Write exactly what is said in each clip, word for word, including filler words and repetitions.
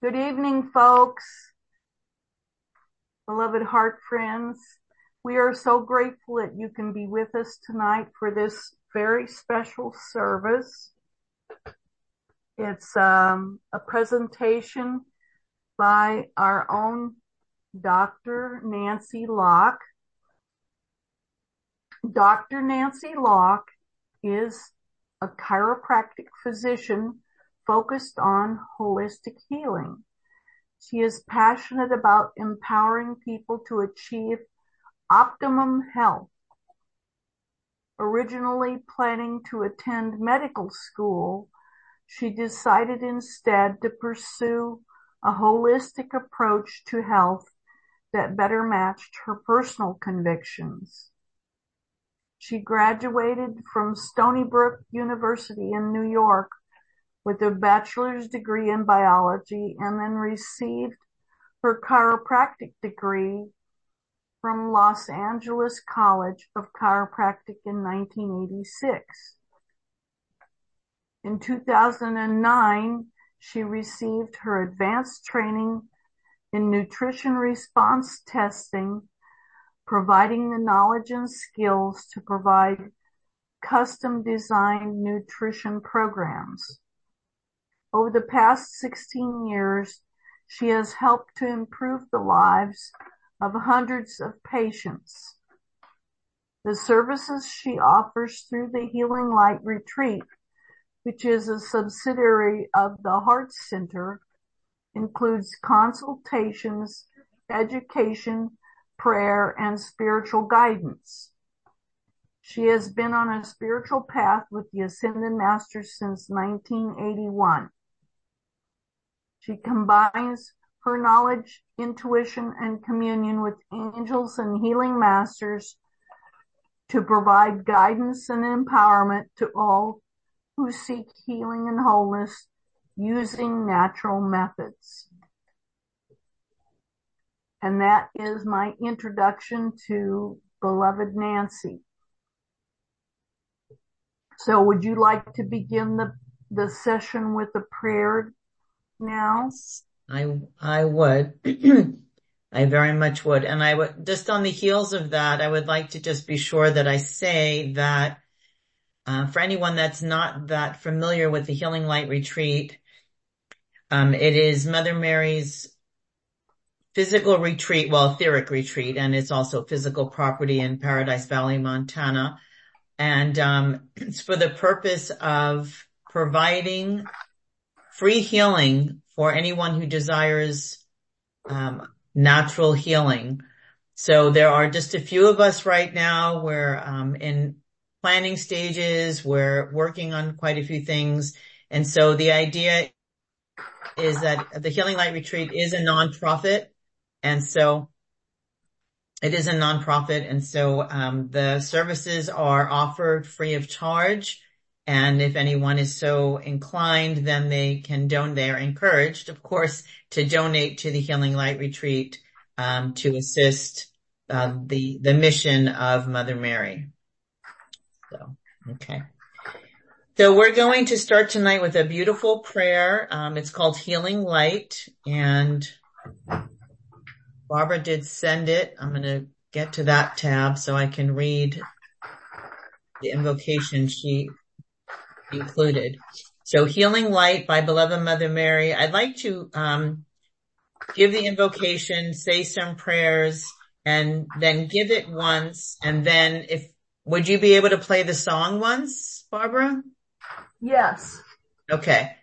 Good evening, folks, beloved heart friends. We are so grateful that you can be with us tonight for this very special service. It's um, a presentation by our own Doctor Nancy Locke. Doctor Nancy Locke is a chiropractic physician focused on holistic healing. She is passionate about empowering people to achieve optimum health. Originally planning to attend medical school, she decided instead to pursue a holistic approach to health that better matched her personal convictions. She graduated from Stony Brook University in New York with a bachelor's degree in biology and then received her chiropractic degree from Los Angeles College of Chiropractic in nineteen eighty-six. In two thousand nine, she received her advanced training in nutrition response testing, providing the knowledge and skills to provide custom designed nutrition programs. Over the past sixteen years, she has helped to improve the lives of hundreds of patients. The services she offers through the Healing Light Retreat, which is a subsidiary of the Heart Center, includes consultations, education, prayer, and spiritual guidance. She has been on a spiritual path with the Ascended Masters since nineteen eighty-one. She combines her knowledge, intuition, and communion with angels and healing masters to provide guidance and empowerment to all who seek healing and wholeness using natural methods. And that is my introduction to beloved Nancy. So would you like to begin the, the session with a prayer now? I I would. I very much would. And I would, just on the heels of that, I would like to just be sure that I say that uh, for anyone that's not that familiar with the Healing Light Retreat, um, it is Mother Mary's physical retreat, well, etheric retreat, and it's also physical property in Paradise Valley, Montana. And um, it's for the purpose of providing free healing for anyone who desires um, natural healing. So there are just a few of us right now. We're um, in planning stages. We're working on quite a few things. And so the idea is that the Healing Light Retreat is a nonprofit. And so it is a nonprofit. And so um, the services are offered free of charge. And if anyone is so inclined, then they can donate. They are encouraged, of course, to donate to the Healing Light Retreat um, to assist uh, the the mission of Mother Mary. So, okay. So we're going to start tonight with a beautiful prayer. Um, it's called Healing Light, and Barbara did send it. I'm going to get to that tab so I can read the invocation she included. So Healing Light by Beloved Mother Mary. I'd like to um give the invocation, say some prayers, and then give it once. And then if, would you be able to play the song once, Barbara? Yes. Okay.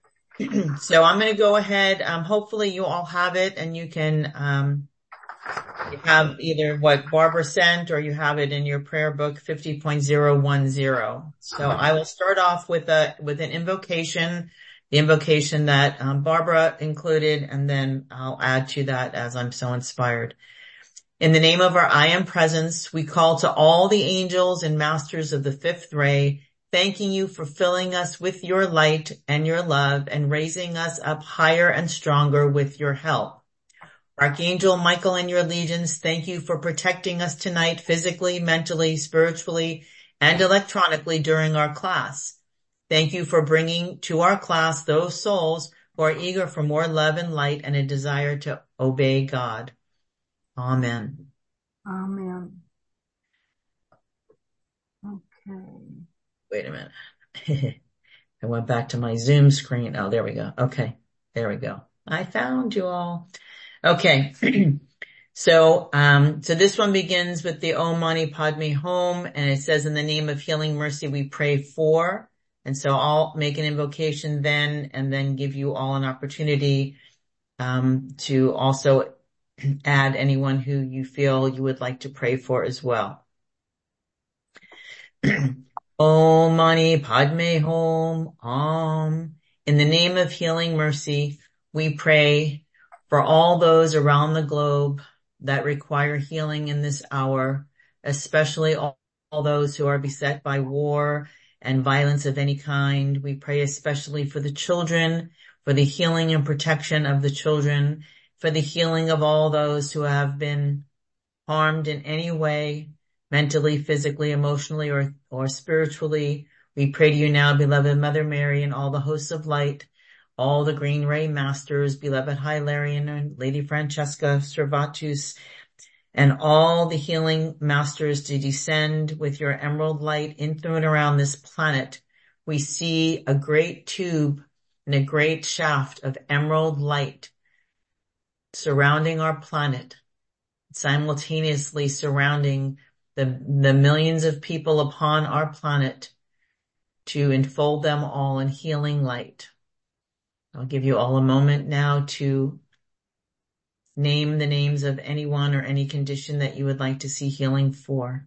So I'm going to go ahead. Um, hopefully you all have it and you can, um, you have either what Barbara sent or you have it in your prayer book fifty point oh one oh. So I will start off with a, with an invocation, the invocation that um, Barbara included, and then I'll add to that as I'm so inspired. In the name of our I Am Presence, we call to all the angels and masters of the fifth ray, thanking you for filling us with your light and your love and raising us up higher and stronger with your help. Archangel Michael and your legions, thank you for protecting us tonight physically, mentally, spiritually, and electronically during our class. Thank you for bringing to our class those souls who are eager for more love and light and a desire to obey God. Amen. Amen. Okay. Wait a minute. I went back to my Zoom screen. Oh, there we go. Okay. There we go. I found you all. Okay. So, um, so this one begins with the Om Mani Padme Hum, and it says, in the name of healing mercy, we pray for. And so I'll make an invocation then, and then give you all an opportunity, um, to also add anyone who you feel you would like to pray for as well. Om Mani Padme Hum, Om. In the name of healing mercy, we pray for all those around the globe that require healing in this hour, especially all, all those who are beset by war and violence of any kind. We pray especially for the children, for the healing and protection of the children, for the healing of all those who have been harmed in any way, mentally, physically, emotionally, or, or spiritually. We pray to you now, beloved Mother Mary, and all the hosts of light, all the Green Ray Masters, beloved Hilarion and Lady Francesca Servatus, and all the healing masters to descend with your emerald light in through and around this planet. We see a great tube and a great shaft of emerald light surrounding our planet, simultaneously surrounding the, the millions of people upon our planet to enfold them all in healing light. I'll give you all a moment now to name the names of anyone or any condition that you would like to see healing for.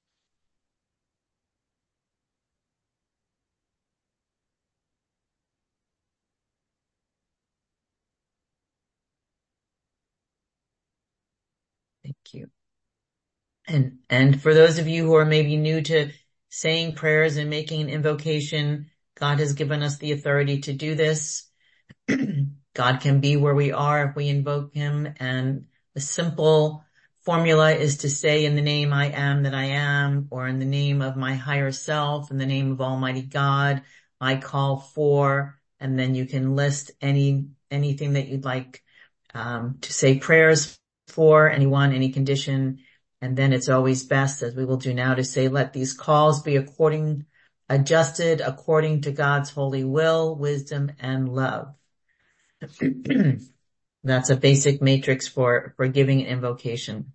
Thank you. And, and for those of you who are maybe new to saying prayers and making an invocation, God has given us the authority to do this. God can be where we are if we invoke him, and the simple formula is to say, in the name I am that I am, or in the name of my higher self, in the name of Almighty God, I call for, and then you can list any anything that you'd like um, to say prayers for, anyone, any condition, and then it's always best, as we will do now, to say, let these calls be according, adjusted according to God's holy will, wisdom, and love. That's a basic matrix for, for giving an invocation.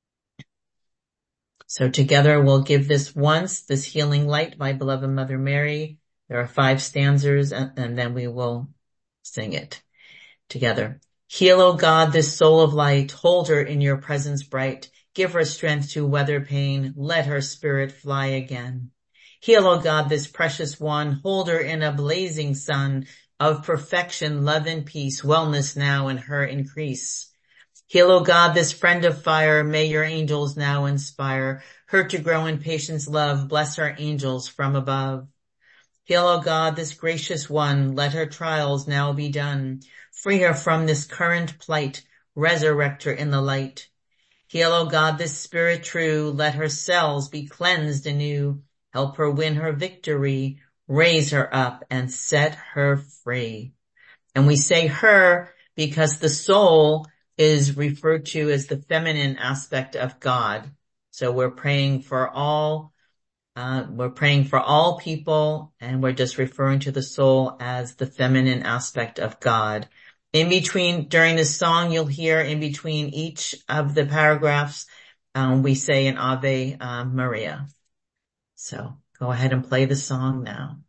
So together we'll give this once, this healing light by beloved Mother Mary. There are five stanzas, and, and then we will sing it together. Heal, O God, this soul of light. Hold her in your presence bright. Give her strength to weather pain. Let her spirit fly again. Heal, O God, this precious one. Hold her in a blazing sun of perfection, love, and peace. Wellness now in her increase. Heal, O God, this friend of fire. May your angels now inspire her to grow in patience, love. Bless her angels from above. Heal, O God, this gracious one. Let her trials now be done. Free her from this current plight. Resurrect her in the light. Heal, O God, this spirit true. Let her cells be cleansed anew. Help her win her victory. Raise her up and set her free. And we say her because the soul is referred to as the feminine aspect of God. So we're praying for all, uh, we're praying for all people, and we're just referring to the soul as the feminine aspect of God. In between, during this song, you'll hear in between each of the paragraphs, um, we say an Ave uh, Maria. So go ahead and play the song now.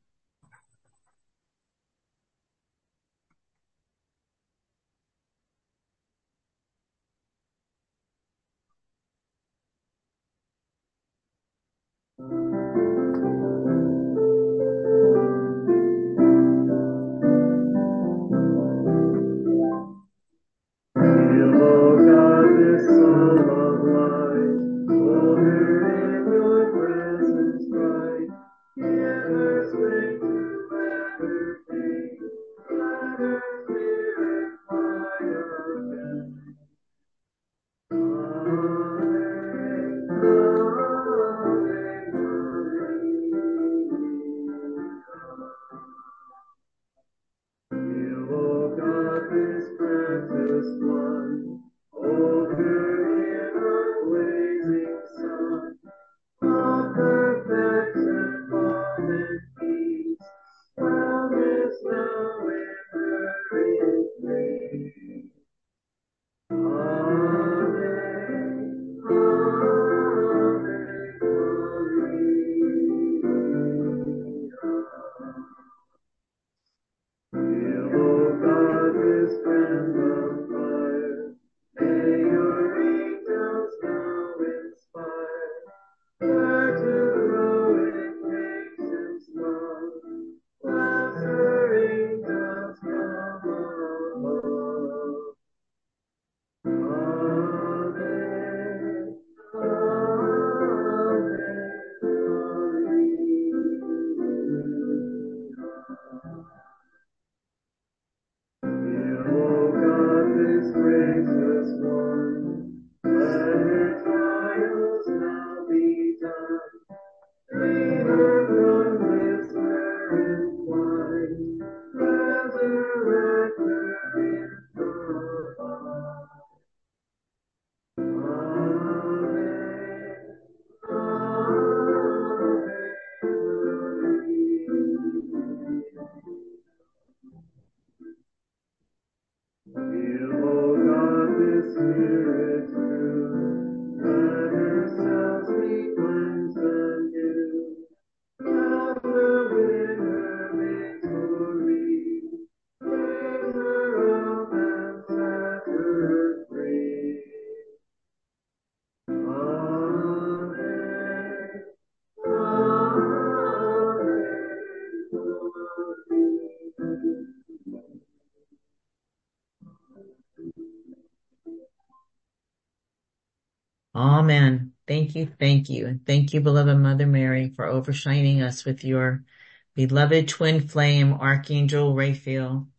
Amen. Thank you, thank you. And thank you, beloved Mother Mary, for overshining us with your beloved twin flame, Archangel Raphael.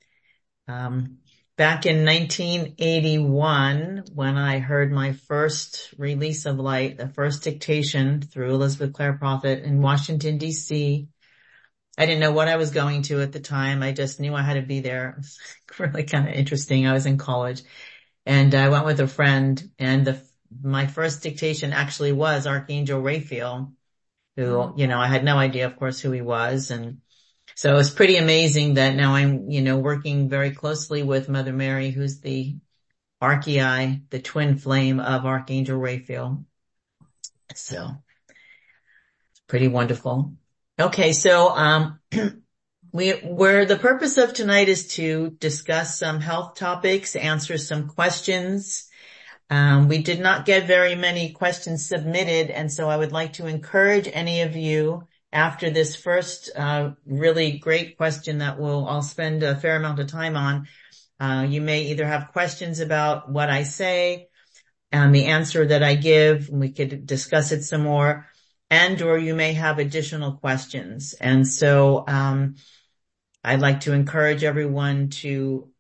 Um, back in nineteen eighty-one, when I heard my first release of light, the first dictation through Elizabeth Clare Prophet in Washington, D C, I didn't know what I was going to at the time. I just knew I had to be there. It was really kind of interesting. I was in college and I went with a friend, and the my first dictation actually was Archangel Raphael, who, you know, I had no idea, of course, who he was. And so it's pretty amazing that now I'm, you know, working very closely with Mother Mary, who's the Archei, the twin flame of Archangel Raphael. So it's pretty wonderful. Okay. So, um, we, where the purpose of tonight is to discuss some health topics, answer some questions. Um, we did not get very many questions submitted, and so I would like to encourage any of you after this first uh really great question that we'll I'll spend a fair amount of time on. Uh, you may either have questions about what I say and the answer that I give, and we could discuss it some more, and or you may have additional questions. And so um I'd like to encourage everyone to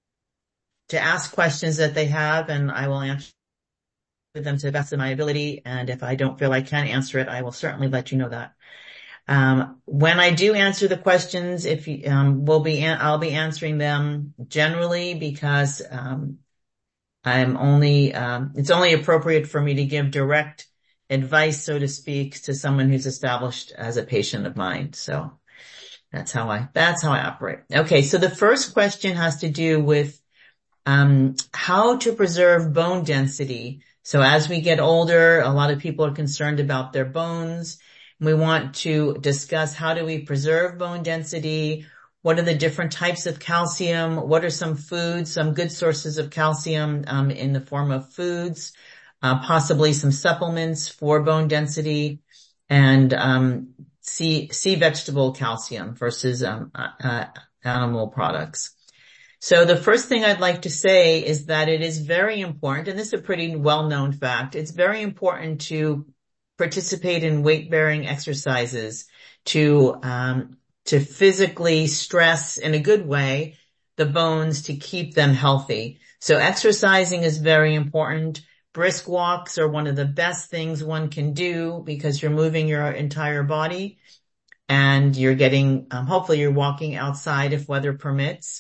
to ask questions that they have, and I will answer them to the best of my ability. And if I don't feel I can answer it, I will certainly let you know that. Um, when I do answer the questions, if you, um, we'll be, an- I'll be answering them generally because, um, I'm only, um, it's only appropriate for me to give direct advice, so to speak, to someone who's established as a patient of mine. So that's how I, that's how I operate. Okay. So the first question has to do with, um, how to preserve bone density. So as we get older, a lot of people are concerned about their bones. We want to discuss how do we preserve bone density? What are the different types of calcium? What are some foods, some good sources of calcium um, in the form of foods? Uh, possibly some supplements for bone density, and um, sea, sea vegetable calcium versus um, uh, animal products. So the first thing I'd like to say is that it is very important, and this is a pretty well-known fact, it's very important to participate in weight-bearing exercises to um to physically stress in a good way the bones to keep them healthy. So exercising is very important. Brisk walks are one of the best things one can do because you're moving your entire body and you're getting, um, hopefully you're walking outside if weather permits.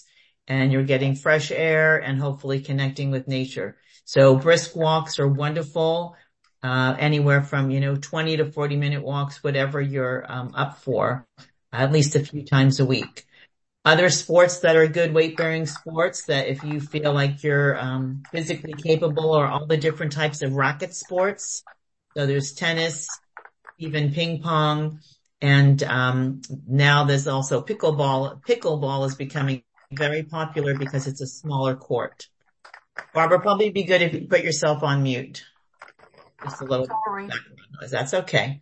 and you're getting fresh air and hopefully connecting with nature. So brisk walks are wonderful, uh, anywhere from, you know, twenty to forty minute walks, whatever you're um, up for, at least a few times a week. Other sports that are good weight-bearing sports that if you feel like you're um, physically capable, are all the different types of racket sports. So there's tennis, even ping pong, and um, now there's also pickleball. Pickleball is becoming very popular because it's a smaller court. Barbara, probably be good if you put yourself on mute. Just a little Sorry. background noise. That's okay.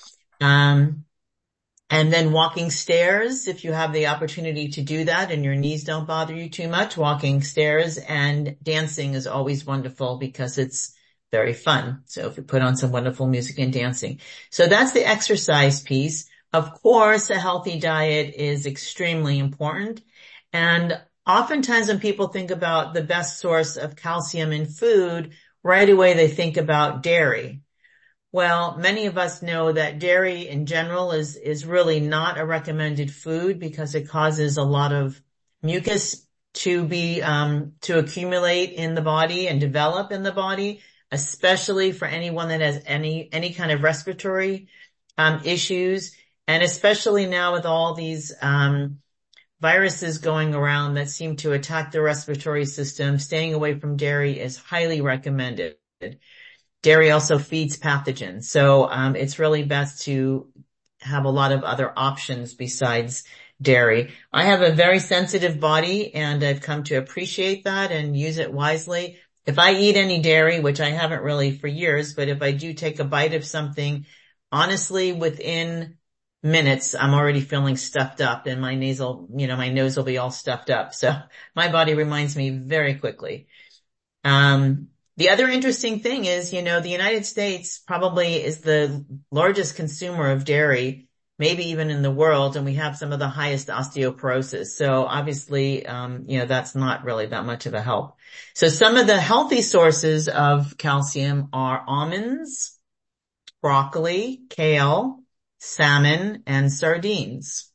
Um, And then walking stairs, if you have the opportunity to do that and your knees don't bother you too much, walking stairs and dancing is always wonderful because it's very fun. So if you put on some wonderful music and dancing. So that's the exercise piece. Of course, a healthy diet is extremely important. And oftentimes when people think about the best source of calcium in food, right away they think about dairy. Well, many of us know that dairy in general is, is really not a recommended food because it causes a lot of mucus to be, um, to accumulate in the body and develop in the body, especially for anyone that has any, any kind of respiratory, um, issues. And especially now with all these, um, viruses going around that seem to attack the respiratory system, staying away from dairy is highly recommended. Dairy also feeds pathogens. So, um, it's really best to have a lot of other options besides dairy. I have a very sensitive body and I've come to appreciate that and use it wisely. If I eat any dairy, which I haven't really for years, but if I do take a bite of something, honestly, within minutes, I'm already feeling stuffed up and my nasal, you know, my nose will be all stuffed up. So my body reminds me very quickly. Um, The other interesting thing is, you know, the United States probably is the largest consumer of dairy, maybe even in the world, and we have some of the highest osteoporosis. So obviously, um, you know, that's not really that much of a help. So some of the healthy sources of calcium are almonds, broccoli, kale, salmon, and sardines.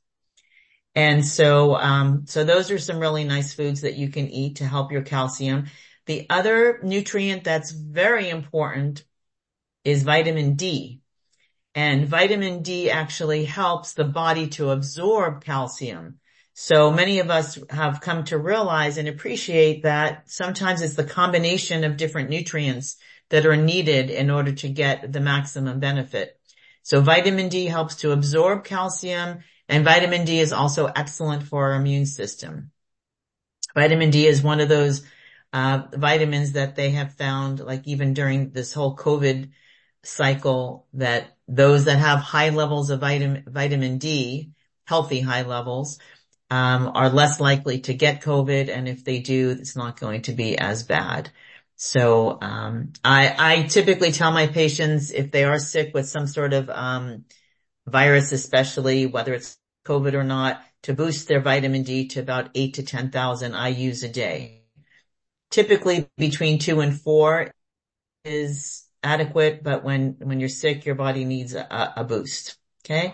And so, um, so those are some really nice foods that you can eat to help your calcium. The other nutrient that's very important is vitamin D. And vitamin D actually helps the body to absorb calcium. So many of us have come to realize and appreciate that sometimes it's the combination of different nutrients that are needed in order to get the maximum benefit. So vitamin D helps to absorb calcium, and vitamin D is also excellent for our immune system. Vitamin D is one of those Uh, vitamins that they have found, like even during this whole COVID cycle, that those that have high levels of vitamin, vitamin D, healthy high levels, um, are less likely to get COVID. And if they do, it's not going to be as bad. So, um, I, I typically tell my patients if they are sick with some sort of, um, virus, especially whether it's COVID or not, to boost their vitamin D to about eight to ten thousand I U's a day. Typically between two and four is adequate, but when, when you're sick, your body needs a, a boost. Okay.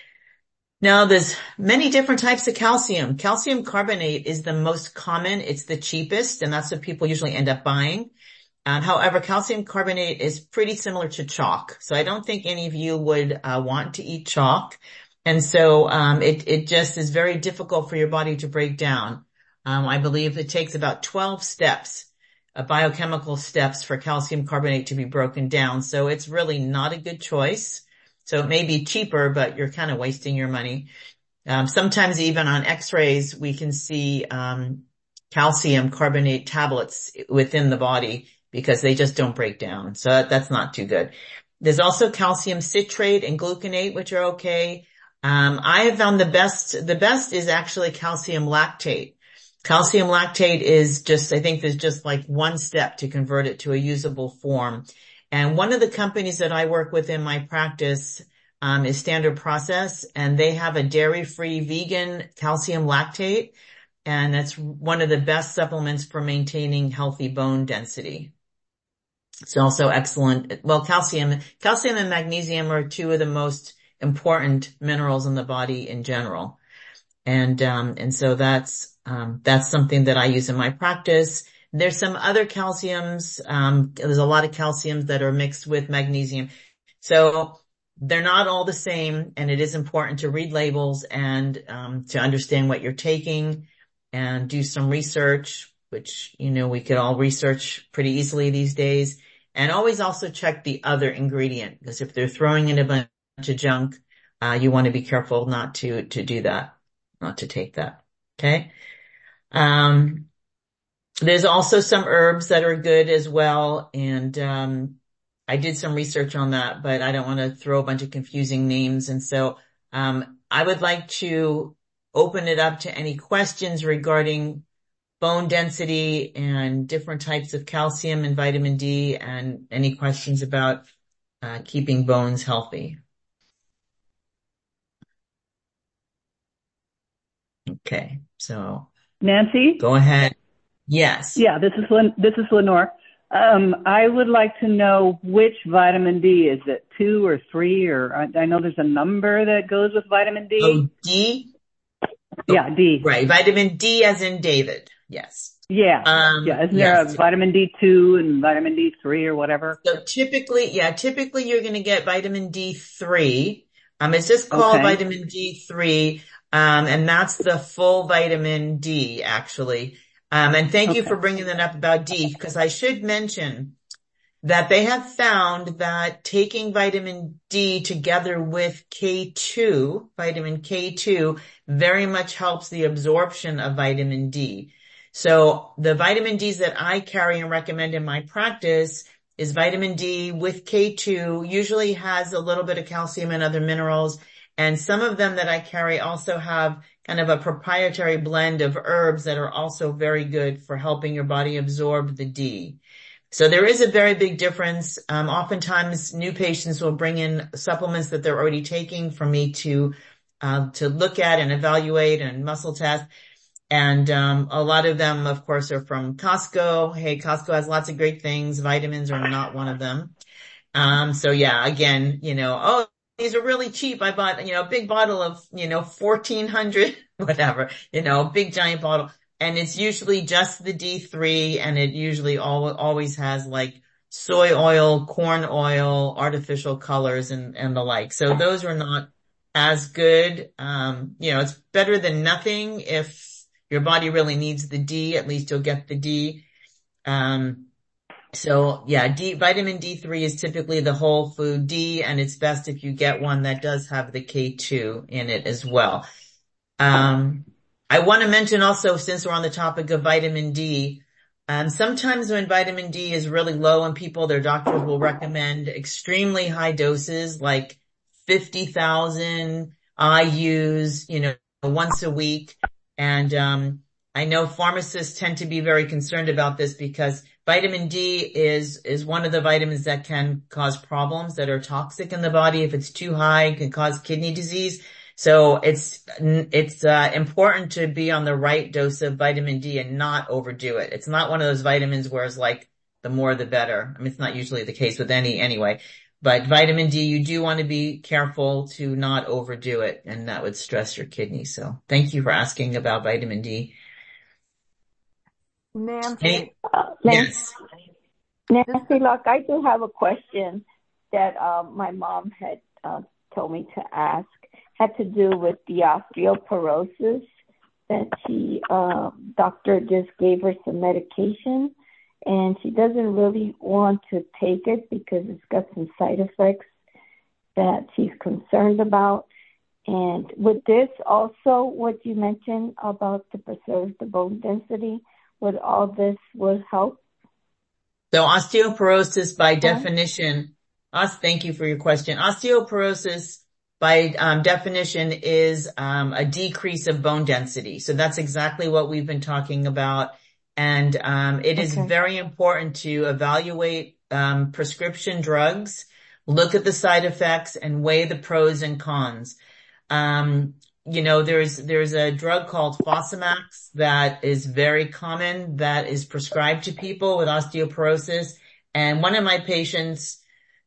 Now there's many different types of calcium. Calcium carbonate is the most common. It's the cheapest, and that's what people usually end up buying. Um, however, calcium carbonate is pretty similar to chalk. So I don't think any of you would uh, want to eat chalk. And so, um, it, it just is very difficult for your body to break down. Um, I believe it takes about twelve steps, uh, biochemical steps for calcium carbonate to be broken down. So it's really not a good choice. So it may be cheaper, but you're kind of wasting your money. Um, sometimes even on x-rays, we can see, um, calcium carbonate tablets within the body because they just don't break down. So that, that's not too good. There's also calcium citrate and gluconate, which are okay. Um, I have found the best, the best is actually calcium lactate. Calcium lactate is just, I think there's just like one step to convert it to a usable form. And one of the companies that I work with in my practice, um, is Standard Process, and they have a dairy-free vegan calcium lactate. And that's one of the best supplements for maintaining healthy bone density. It's also excellent. Well, calcium, calcium and magnesium are two of the most important minerals in the body in general. And, um, and so that's, um, that's something that I use in my practice. There's some other calciums. Um, there's a lot of calciums that are mixed with magnesium. So they're not all the same, and it is important to read labels and, um, to understand what you're taking and do some research, which, you know, we could all research pretty easily these days. And always also check the other ingredient, because if they're throwing in a bunch of junk, uh, you want to be careful not to, to do that, not to take that. Okay. Um, there's also some herbs that are good as well. And, um, I did some research on that, but I don't want to throw a bunch of confusing names. And so, um, I would like to open it up to any questions regarding bone density and different types of calcium and vitamin D, and any questions about uh, keeping bones healthy. Okay, so Nancy? Go ahead. Yes. Yeah, this is Len- this is Lenore. Um, I would like to know which vitamin D. Is it two or three, or I, I know there's a number that goes with vitamin D. Oh, D? Yeah, D. Right, vitamin D as in David. Yes. Yeah. Um, yeah. Isn't yes. there a vitamin D two and vitamin D three or whatever? So typically, yeah, typically you're going to get vitamin D three. Um, it's just called Okay. vitamin D three. Um, and that's the full vitamin D, actually. Um, and thank you Okay. for bringing that up about D, because I should mention that they have found that taking vitamin D together with K two, vitamin K two, very much helps the absorption of vitamin D. So the vitamin Ds that I carry and recommend in my practice is vitamin D with K two, usually has a little bit of calcium and other minerals. And some of them that I carry also have kind of a proprietary blend of herbs that are also very good for helping your body absorb the D. So there is a very big difference. Um, oftentimes new patients will bring in supplements that they're already taking for me to, uh, to look at and evaluate and muscle test. And, um, a lot of them, of course, are from Costco. Hey, Costco has lots of great things. Vitamins are not one of them. Um, so yeah, again, you know, oh, these are really cheap. I bought, you know, a big bottle of, you know, fourteen hundred, whatever, you know, a big giant bottle. And it's usually just the D three, and it usually al- always has like soy oil, corn oil, artificial colors, and, and the like. So those are not as good. Um, you know, it's better than nothing. If your body really needs the D, at least you'll get the D. Um, so yeah, D, vitamin D three is typically the whole food D, and it's best if you get one that does have the K two in it as well. Um, I want to mention also, since we're on the topic of vitamin D, um, sometimes when vitamin D is really low in people, their doctors will recommend extremely high doses, like fifty thousand I U's, you know, once a week. And, um, I know pharmacists tend to be very concerned about this, because vitamin D is, is one of the vitamins that can cause problems that are toxic in the body. If it's too high, it can cause kidney disease. So it's, it's, uh, important to be on the right dose of vitamin D and not overdo it. It's not one of those vitamins where it's like the more the better. I mean, it's not usually the case with any anyway, but vitamin D, you do want to be careful to not overdo it, and that would stress your kidney. So thank you for asking about vitamin D. Nancy, Any, Uh, yes. Nancy, look, I do have a question that uh, my mom had uh, told me to ask. Had to do with the osteoporosis that she, uh, doctor just gave her some medication, and she doesn't really want to take it because it's got some side effects that she's concerned about. And with this also, what you mentioned about to preserve the bone density, would all this would help? So osteoporosis by definition, us, thank you for your question. Osteoporosis by um, definition is um, a decrease of bone density. So that's exactly what we've been talking about. And um, it is Okay. very important to evaluate um, prescription drugs, look at the side effects, and weigh the pros and cons. Um, you know, there's, there's a drug called Fosamax that is very common, that is prescribed to people with osteoporosis. And one of my patients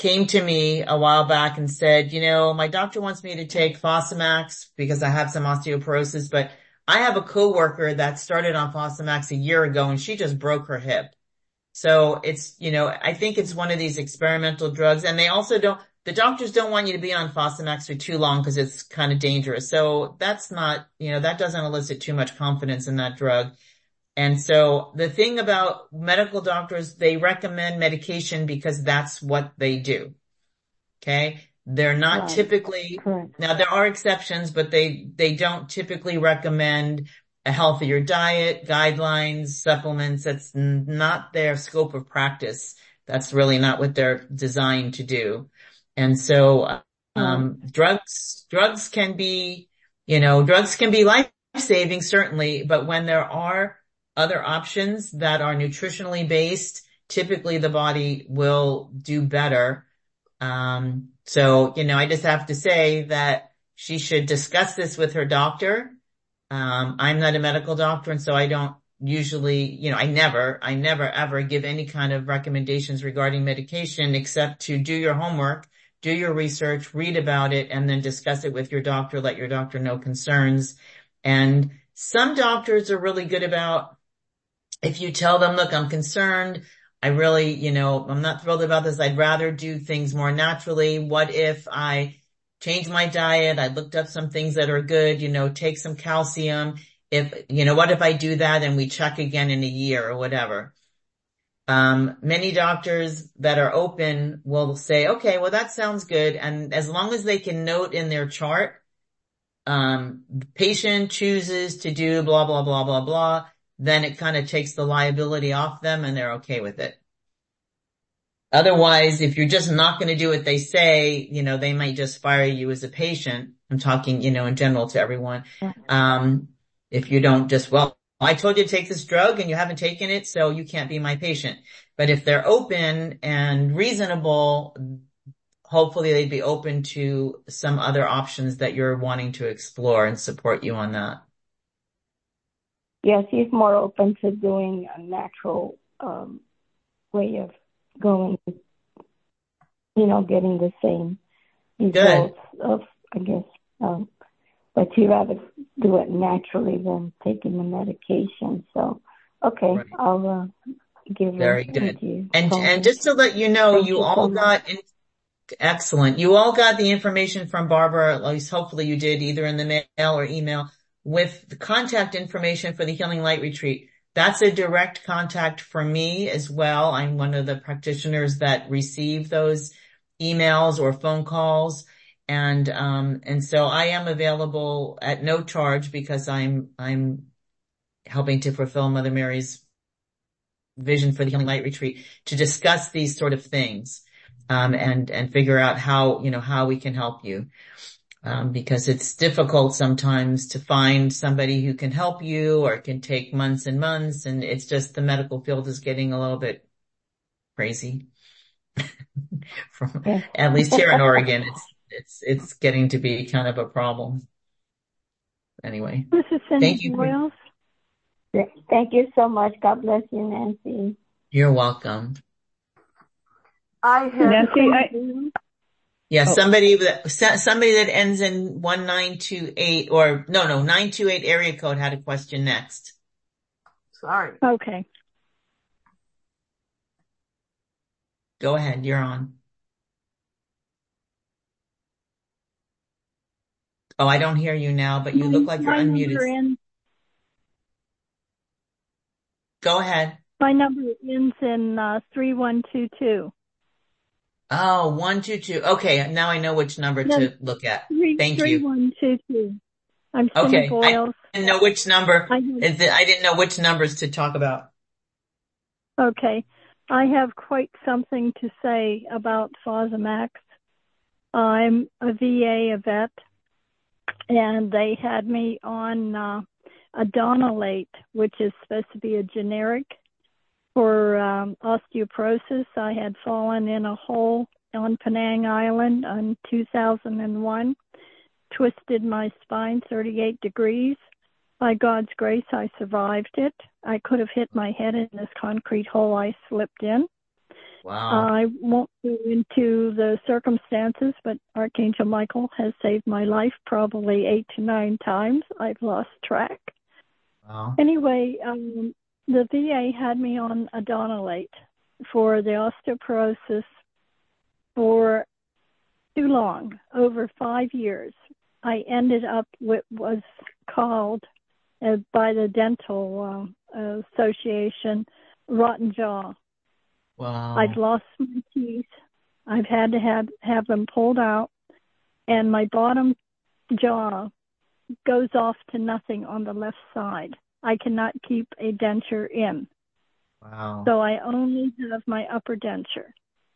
came to me a while back and said, you know, my doctor wants me to take Fosamax because I have some osteoporosis, but I have a coworker that started on Fosamax a year ago and she just broke her hip. So it's, you know, I think it's one of these experimental drugs, and they also don't, the doctors don't want you to be on Fosamax for too long because it's kind of dangerous. So that's not, you know, that doesn't elicit too much confidence in that drug. And so the thing about medical doctors, they recommend medication because that's what they do. Okay. They're not Right. typically, Correct. now there are exceptions, but they, they don't typically recommend a healthier diet, guidelines, supplements. That's n- not their scope of practice. That's really not what they're designed to do. And so, um, Right. drugs, drugs can be, you know, drugs can be life-saving, certainly, but when there are other options that are nutritionally based, typically the body will do better. Um, so, you know, I just have to say that she should discuss this with her doctor. Um, I'm not a medical doctor, and so I don't usually, you know, I never, I never ever give any kind of recommendations regarding medication except to do your homework, do your research, read about it, and then discuss it with your doctor, let your doctor know concerns. And some doctors are really good about, if you tell them, look, I'm concerned, I really, you know, I'm not thrilled about this, I'd rather do things more naturally. What if I change my diet? I looked up some things that are good, you know, take some calcium. If, you know, what if I do that and we check again in a year or whatever? Um, many doctors that are open will say, okay, well, that sounds good. And as long as they can note in their chart, um, the patient chooses to do blah, blah, blah, blah, blah, then it kind of takes the liability off them and they're okay with it. Otherwise, if you're just not going to do what they say, you know, they might just fire you as a patient. I'm talking, you know, in general to everyone. Um, if you don't just, well, I told you to take this drug and you haven't taken it, so you can't be my patient. But if they're open and reasonable, hopefully they'd be open to some other options that you're wanting to explore and support you on that. Yes, he's more open to doing a natural um, way of going, you know, getting the same results of, I guess, um, but he'd rather do it naturally than taking the medication. So, okay, Right. I'll uh, give Very it good. to you. And, Tony. and just to let you know, Thank you you all so much. got, in, excellent. You all got the information from Barbara, at least hopefully you did, either in the mail or email, with the contact information for the Healing Light Retreat. That's a direct contact for me as well. I'm one of the practitioners that receive those emails or phone calls. And, um, and so I am available at no charge because I'm, I'm helping to fulfill Mother Mary's vision for the Healing Light Retreat to discuss these sort of things, um, and, and figure out how, you know, how we can help you. Um, because it's difficult sometimes to find somebody who can help you, or it can take months and months. And it's just the medical field is getting a little bit crazy. From, Yes. at least here in Oregon, it's, it's, it's getting to be kind of a problem. Anyway, This is Cindy thank you. For, Boyles. Thank you so much. God bless you, Nancy. you're welcome. I had Nancy, I, Yeah, Oh. somebody that, somebody that ends in one nine two eight, or no, no, nine two eight area code had a question next. sorry. Okay. Go ahead, you're on. Oh, I don't hear you now, but you look like you're my unmuted. Number ends, Go ahead. my number ends in uh, three one two two. Oh, one two two. Okay, now I know which number No, to look at. Three, Thank three you. one two two. I'm Cindy Okay, I Boyles. didn't know which number. I Is it, I didn't know which numbers to talk about. Okay. I have quite something to say about Fosamax. I'm a V A, a vet, and they had me on uh, Adonalate, which is supposed to be a generic for um, osteoporosis. I had fallen in a hole on Penang Island in two thousand one, twisted my spine thirty-eight degrees. By God's grace, I survived it. I could have hit my head in this concrete hole I slipped in. Wow. I won't go into the circumstances, but Archangel Michael has saved my life probably eight to nine times. I've lost track. Wow. Anyway, um, the V A had me on Adonalate for the osteoporosis for too long, over five years. I ended up with what was called uh, by the Dental uh, Association rotten jaw. Wow. I've lost my teeth. I've had to have, have them pulled out, and my bottom jaw goes off to nothing on the left side. I cannot keep a denture in. Wow. So I only have my upper denture.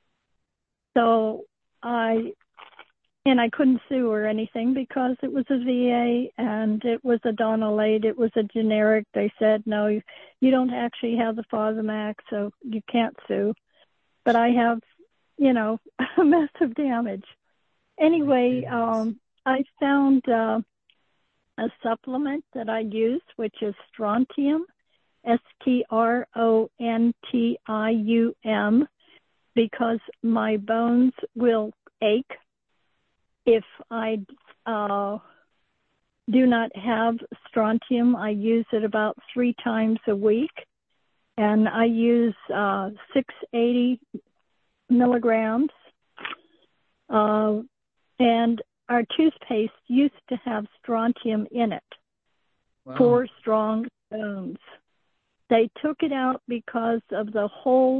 So I, and I couldn't sue or anything because it was a V A and it was a Donalate. It was a generic. They said, no, you, you don't actually have the Fosamax, so you can't sue. But I have, you know, massive damage. Anyway, um, I found uh, a supplement that I use, which is strontium, S T R O N T I U M, because my bones will ache if I uh, do not have strontium. I use it about three times a week, and I use uh, six hundred eighty milligrams. Uh, and our toothpaste used to have strontium in it Wow. for strong bones. They took it out because of the whole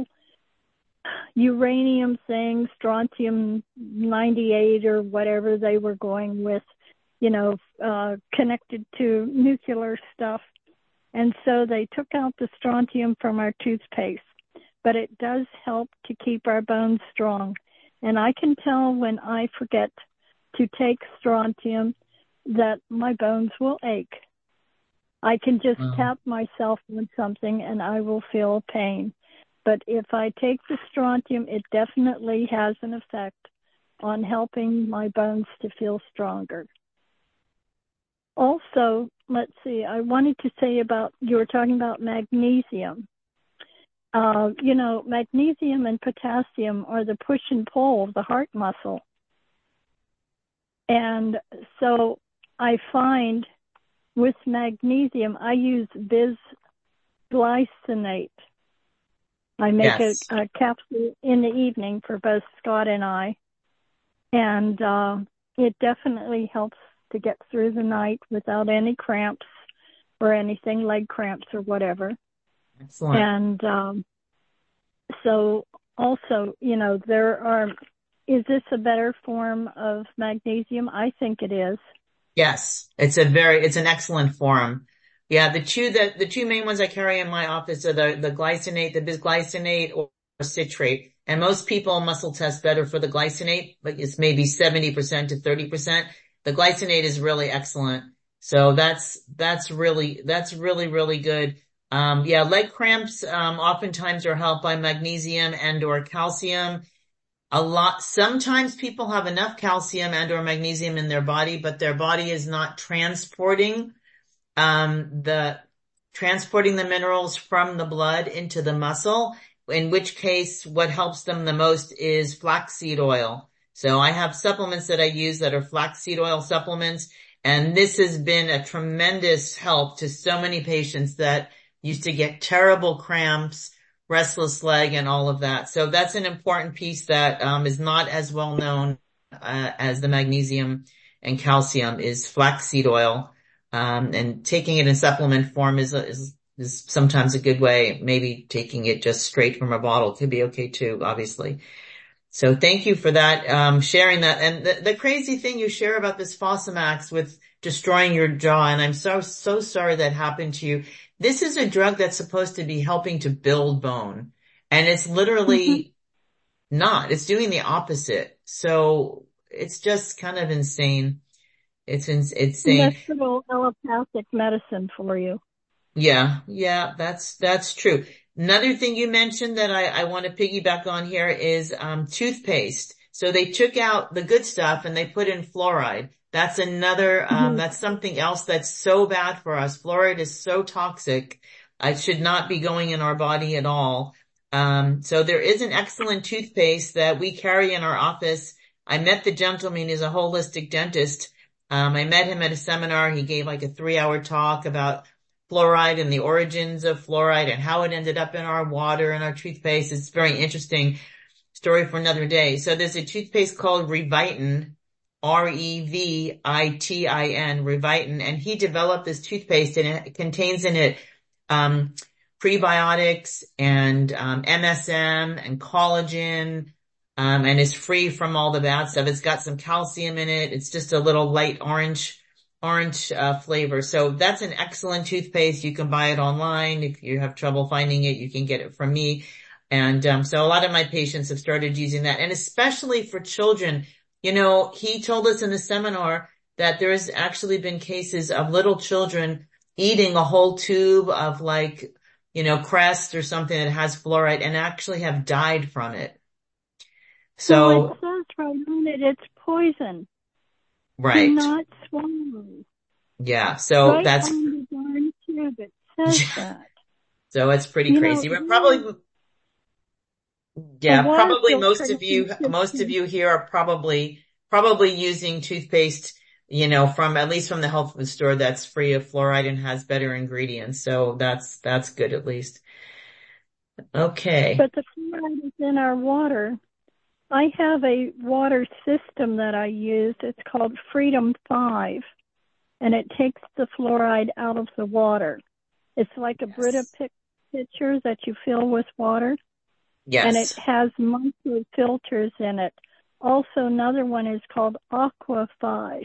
uranium thing, strontium ninety-eight or whatever they were going with, you know, uh, connected to nuclear stuff. And so they took out the strontium from our toothpaste. But it does help to keep our bones strong. And I can tell when I forget to take strontium that my bones will ache. I can just Wow. tap myself on something and I will feel pain. But if I take the strontium, it definitely has an effect on helping my bones to feel stronger. Also, let's see, I wanted to say about, you were talking about magnesium. Uh, you know, magnesium and potassium are the push and pull of the heart muscle. And so I find with magnesium, I use bisglycinate. I make Yes. a, a capsule in the evening for both Scott and I. And uh, it definitely helps to get through the night without any cramps or anything, leg cramps or whatever. Excellent. And um, so also, you know, there are, is this a better form of magnesium? I think it is. Yes. It's a very, it's an excellent form. Yeah. The two that, the two main ones I carry in my office are the, the glycinate, the bisglycinate or citrate. And most people muscle test better for the glycinate, but it's maybe seventy percent to thirty percent. The glycinate is really excellent. So that's, that's really, that's really, really good. Um, yeah, leg cramps, um, oftentimes are helped by magnesium and or calcium. A lot, sometimes people have enough calcium and or magnesium in their body, but their body is not transporting, um, the, transporting the minerals from the blood into the muscle, in which case what helps them the most is flaxseed oil. So I have supplements that I use that are flaxseed oil supplements, and this has been a tremendous help to so many patients that used to get terrible cramps, restless leg, and all of that. So that's an important piece that um, is not as well known uh, as the magnesium and calcium is flaxseed oil. Um, and taking it in supplement form is, is, is sometimes a good way. Maybe taking it just straight from a bottle could be okay too, obviously. So thank you for that, um, sharing that. And the, the crazy thing you share about this Fosamax with destroying your jaw, and I'm so, so sorry that happened to you. This is a drug that's supposed to be helping to build bone, and it's literally mm-hmm. not. It's doing the opposite. So it's just kind of insane. It's in, it's insane. That's little allopathic medicine for you. Yeah, yeah, that's, that's true. Another thing you mentioned that I, I want to piggyback on here is, um, toothpaste. So they took out the good stuff and they put in fluoride. That's another, um, mm-hmm. that's something else that's so bad for us. Fluoride is so toxic. It should not be going in our body at all. Um, so there is an excellent toothpaste that we carry in our office. I met the gentleman. He's a holistic dentist. Um, I met him at a seminar. He gave like a three hour talk about fluoride and the origins of fluoride and how it ended up in our water and our toothpaste. It's very interesting story for another day. So there's a toothpaste called Revitin, R E V I T I N, Revitin, and he developed this toothpaste and it contains in it, um, prebiotics and, um, M S M and collagen, um, and is free from all the bad stuff. It's got some calcium in it. It's just a little light orange, orange, uh, flavor. So that's an excellent toothpaste. You can buy it online. If you have trouble finding it, you can get it from me. And, um, so a lot of my patients have started using that, and especially for children. You know, he told us in the seminar that there's actually been cases of little children eating a whole tube of like, you know, Crest or something that has fluoride and actually have died from it. So, well, it says right on it, it's poison. right. Do not swallow. Yeah. So right that's, on the darn tube, it says that. So it's pretty you crazy. know, We're probably, yeah, water probably most of filtration you, most of system. you here are probably, probably using toothpaste, you know, from, at least from the health food store that's free of fluoride and has better ingredients. So that's, that's good at least. Okay. But the fluoride is in our water. I have a water system that I use. It's called Freedom five, and it takes the fluoride out of the water. It's like a Yes. Brita pic- pitcher that you fill with water, Yes. and it has micro filters in it. Also, another one is called Aqua five.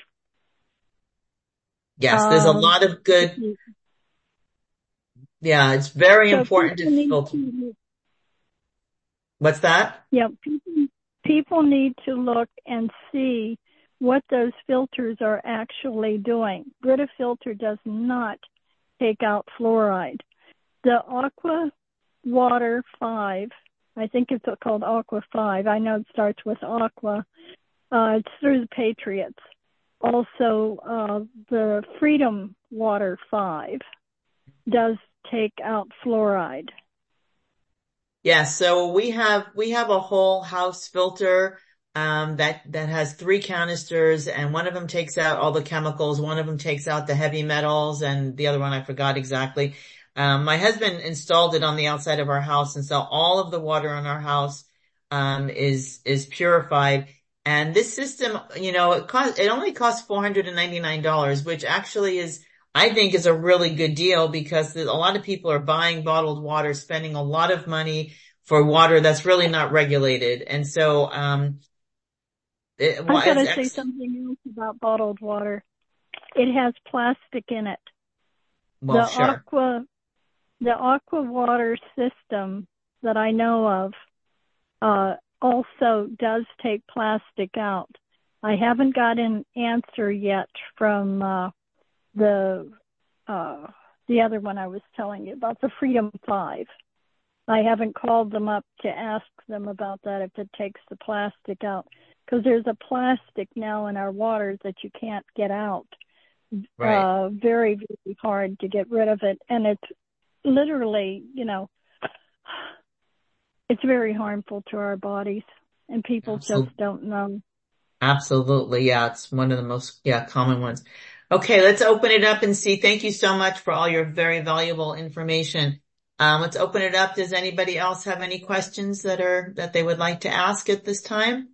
Yes. There's a Um, lot of good, yeah, it's very so important people to need filter. to, What's that? yeah, people, people need to look and see what those filters are actually doing. Brita filter does not take out fluoride. The Aqua Water five, I think it's called Aqua five. I know it starts with Aqua. Uh, it's through the Patriots. Also, uh, the Freedom Water five does take out fluoride. Yeah, so we have, we have a whole house filter, um, that, that has three canisters, and one of them takes out all the chemicals. One of them takes out the heavy metals, and the other one I forgot exactly. Um, my husband installed it on the outside of our house, and so all of the water in our house, um, is, is purified. And this system, you know, it cost, it only costs four hundred ninety-nine dollars, which actually is, I think is a really good deal, because a lot of people are buying bottled water, spending a lot of money for water that's really not regulated. And so, um, it, I've got to it's say ex- something else about bottled water. It has plastic in it. well, the sure. Aqua, the Aqua Water system that I know of, uh, also does take plastic out. I haven't got an answer yet from, uh, the, uh, the other one I was telling you about, the Freedom five. I haven't called them up to ask them about that, if it takes the plastic out. Because there's a plastic now in our waters that you can't get out. Right. Uh, very, very hard to get rid of it. And it's literally, you know, it's very harmful to our bodies. And people Absolutely. just don't know. Absolutely. Yeah. It's one of the most, yeah, common ones. Okay. Let's open it up and see. Thank you so much for all your very valuable information. Um, let's open it up. Does anybody else have any questions that are, that they would like to ask at this time?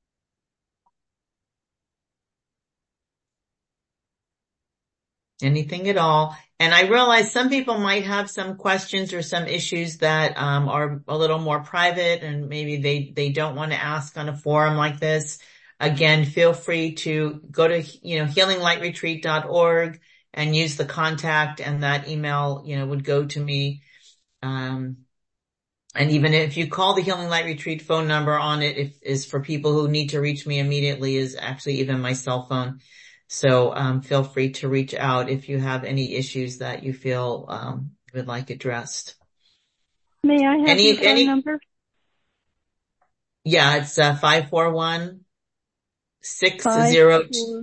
Anything at all. And I realize some people might have some questions or some issues that, um, are a little more private, and maybe they, they don't want to ask on a forum like this. Again, feel free to go to, you know, healing light retreat dot org and use the contact, and that email, you know, would go to me. Um, and even if you call the Healing Light Retreat phone number on it, if, is for people who need to reach me immediately, is actually even my cell phone. So, um, feel free to reach out if you have any issues that you feel, um, would like addressed. May I have Any, your phone any, number? Yeah, it's, uh, five four one, six Five, zero four,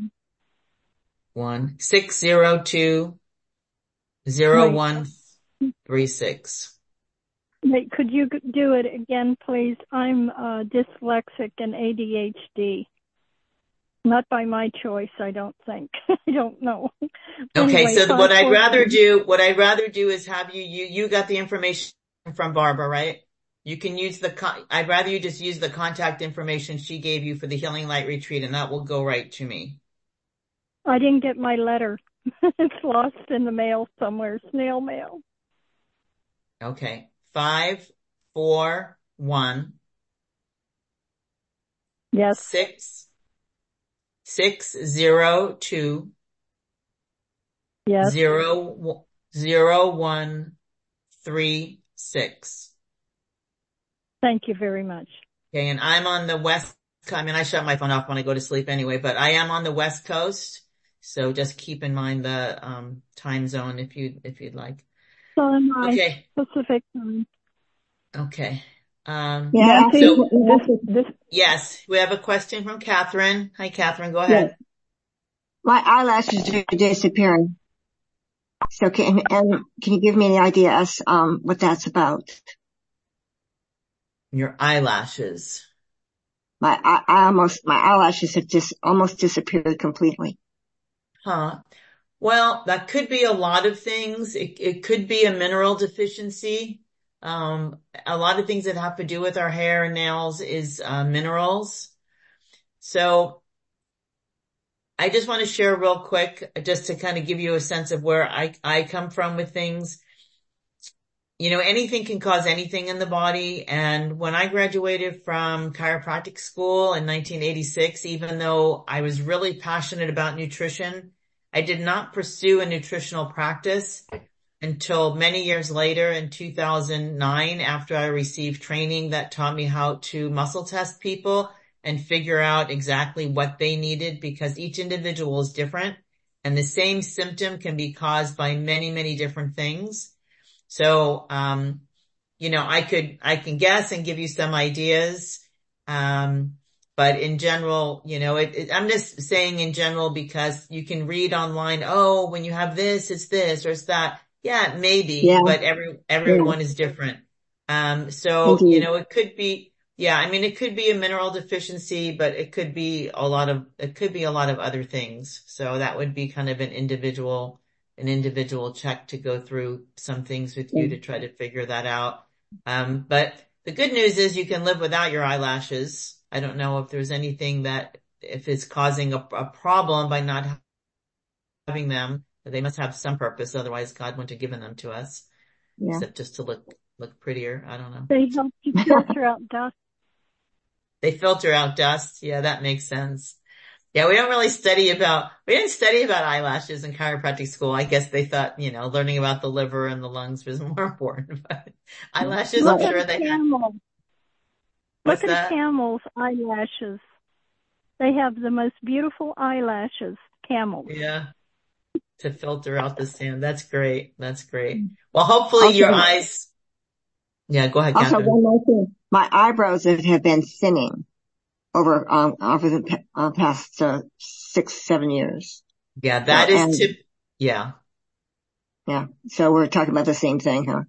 one, six zero two, zero right. one three six. Wait, could you do it again, please? I'm uh, dyslexic and A D H D. Not by my choice, I don't think. I don't know. Okay, Anyway, so what five, I'd four, rather two. do, what I'd rather do is have you, you, you got the information from Barbara, right? You can use the, con- I'd rather you just use the contact information she gave you for the Healing Light Retreat, and that will go right to me. I didn't get my letter. It's lost in the mail somewhere, snail mail. Okay. Five, four, one, Yes. six, six, zero, two, Yes. zero, zero, one, three, six. Thank you very much. Okay. And I'm on the West, I mean, I shut my phone off when I go to sleep anyway, but I am on the West Coast. So just keep in mind the, um, time zone if you, if you'd like. So am I. Okay. Pacific time. Okay. Um, Yeah, Nancy, so, this, this, yes, we have a question from Catherine. Hi, Catherine. Go yes, ahead. my eyelashes are disappearing. So can, and can you give me any idea as, um, what that's about? Your eyelashes. My, I, I almost, my eyelashes have just almost disappeared completely. Huh. Well, that could be a lot of things. It, it could be a mineral deficiency. Um, a lot of things that have to do with our hair and nails is, uh, minerals. So I just want to share real quick, just to kind of give you a sense of where I, I come from with things. You know, anything can cause anything in the body. And when I graduated from chiropractic school in nineteen eighty-six, even though I was really passionate about nutrition, I did not pursue a nutritional practice until many years later in two thousand nine, after I received training that taught me how to muscle test people and figure out exactly what they needed, because each individual is different and the same symptom can be caused by many, many different things. So, um, you know, I could, I can guess and give you some ideas. Um, but in general, you know, it, it, I'm just saying in general, because you can read online, oh, when you have this, it's this or it's that. Yeah, maybe, Yeah, but every, yeah, everyone is different. Um, so, you indeed. know, it could be, yeah, I mean, it could be a mineral deficiency, but it could be a lot of, it could be a lot of other things. So that would be kind of an individual, an individual check to go through some things with you to try to figure that out. Um, but the good news is you can live without your eyelashes. I don't know if there's anything that, if it's causing a, a problem by not having them, they must have some purpose. Otherwise God wouldn't have given them to us, Yeah. except just to look, look prettier. I don't know. they help you filter out dust. They filter out dust. Yeah, that makes sense. Yeah, we don't really study about, we didn't study about eyelashes in chiropractic school. I guess they thought, you know, learning about the liver and the lungs was more important, but eyelashes, Look I'm at sure a they had. camel. What's Look at a that? camel's eyelashes. They have the most beautiful eyelashes, camels. Yeah, to filter out the sand. That's great. That's great. Well, hopefully Also, your eyes, yeah, go ahead, also Catherine. one more thing. My eyebrows that have been thinning over, um, over the pa- uh, past, uh, six, seven years. Yeah, So, that is and tip. Yeah. yeah, so we're talking about the same thing, huh?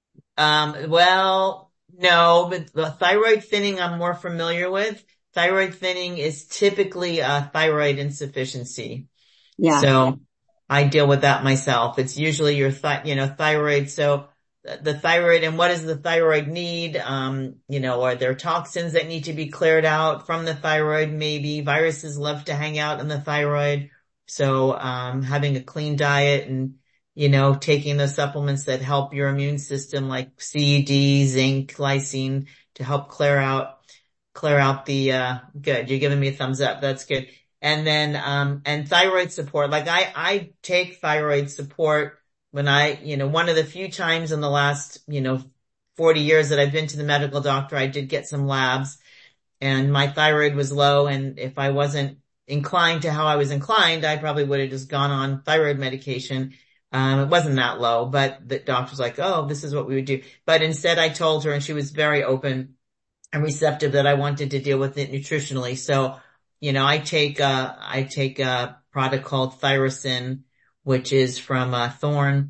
Um, well, no, but the thyroid thinning I'm more familiar with. Thyroid thinning is typically a thyroid insufficiency. Yeah, So I deal with that myself. It's usually your th- you know, thyroid. So the, the thyroid, and what does the thyroid need? Um, you know, are there toxins that need to be cleared out from the thyroid? Maybe viruses love to hang out in the thyroid. So, um, having a clean diet and, you know, taking the supplements that help your immune system like C, D, zinc, glycine to help clear out clear out the, uh, good. You're giving me a thumbs up. That's good. And then, um, and thyroid support. Like I, I take thyroid support when I, you know, one of the few times in the last, you know, forty years that I've been to the medical doctor, I did get some labs and my thyroid was low. And if I wasn't inclined to how I was inclined, I probably would have just gone on thyroid medication. Um, it wasn't that low, but the doctor was like, oh, this is what we would do. But instead I told her, and she was very open and receptive, that I wanted to deal with it nutritionally. So, you know, I take, uh, I take a product called Thyrosin, which is from, uh, Thorne.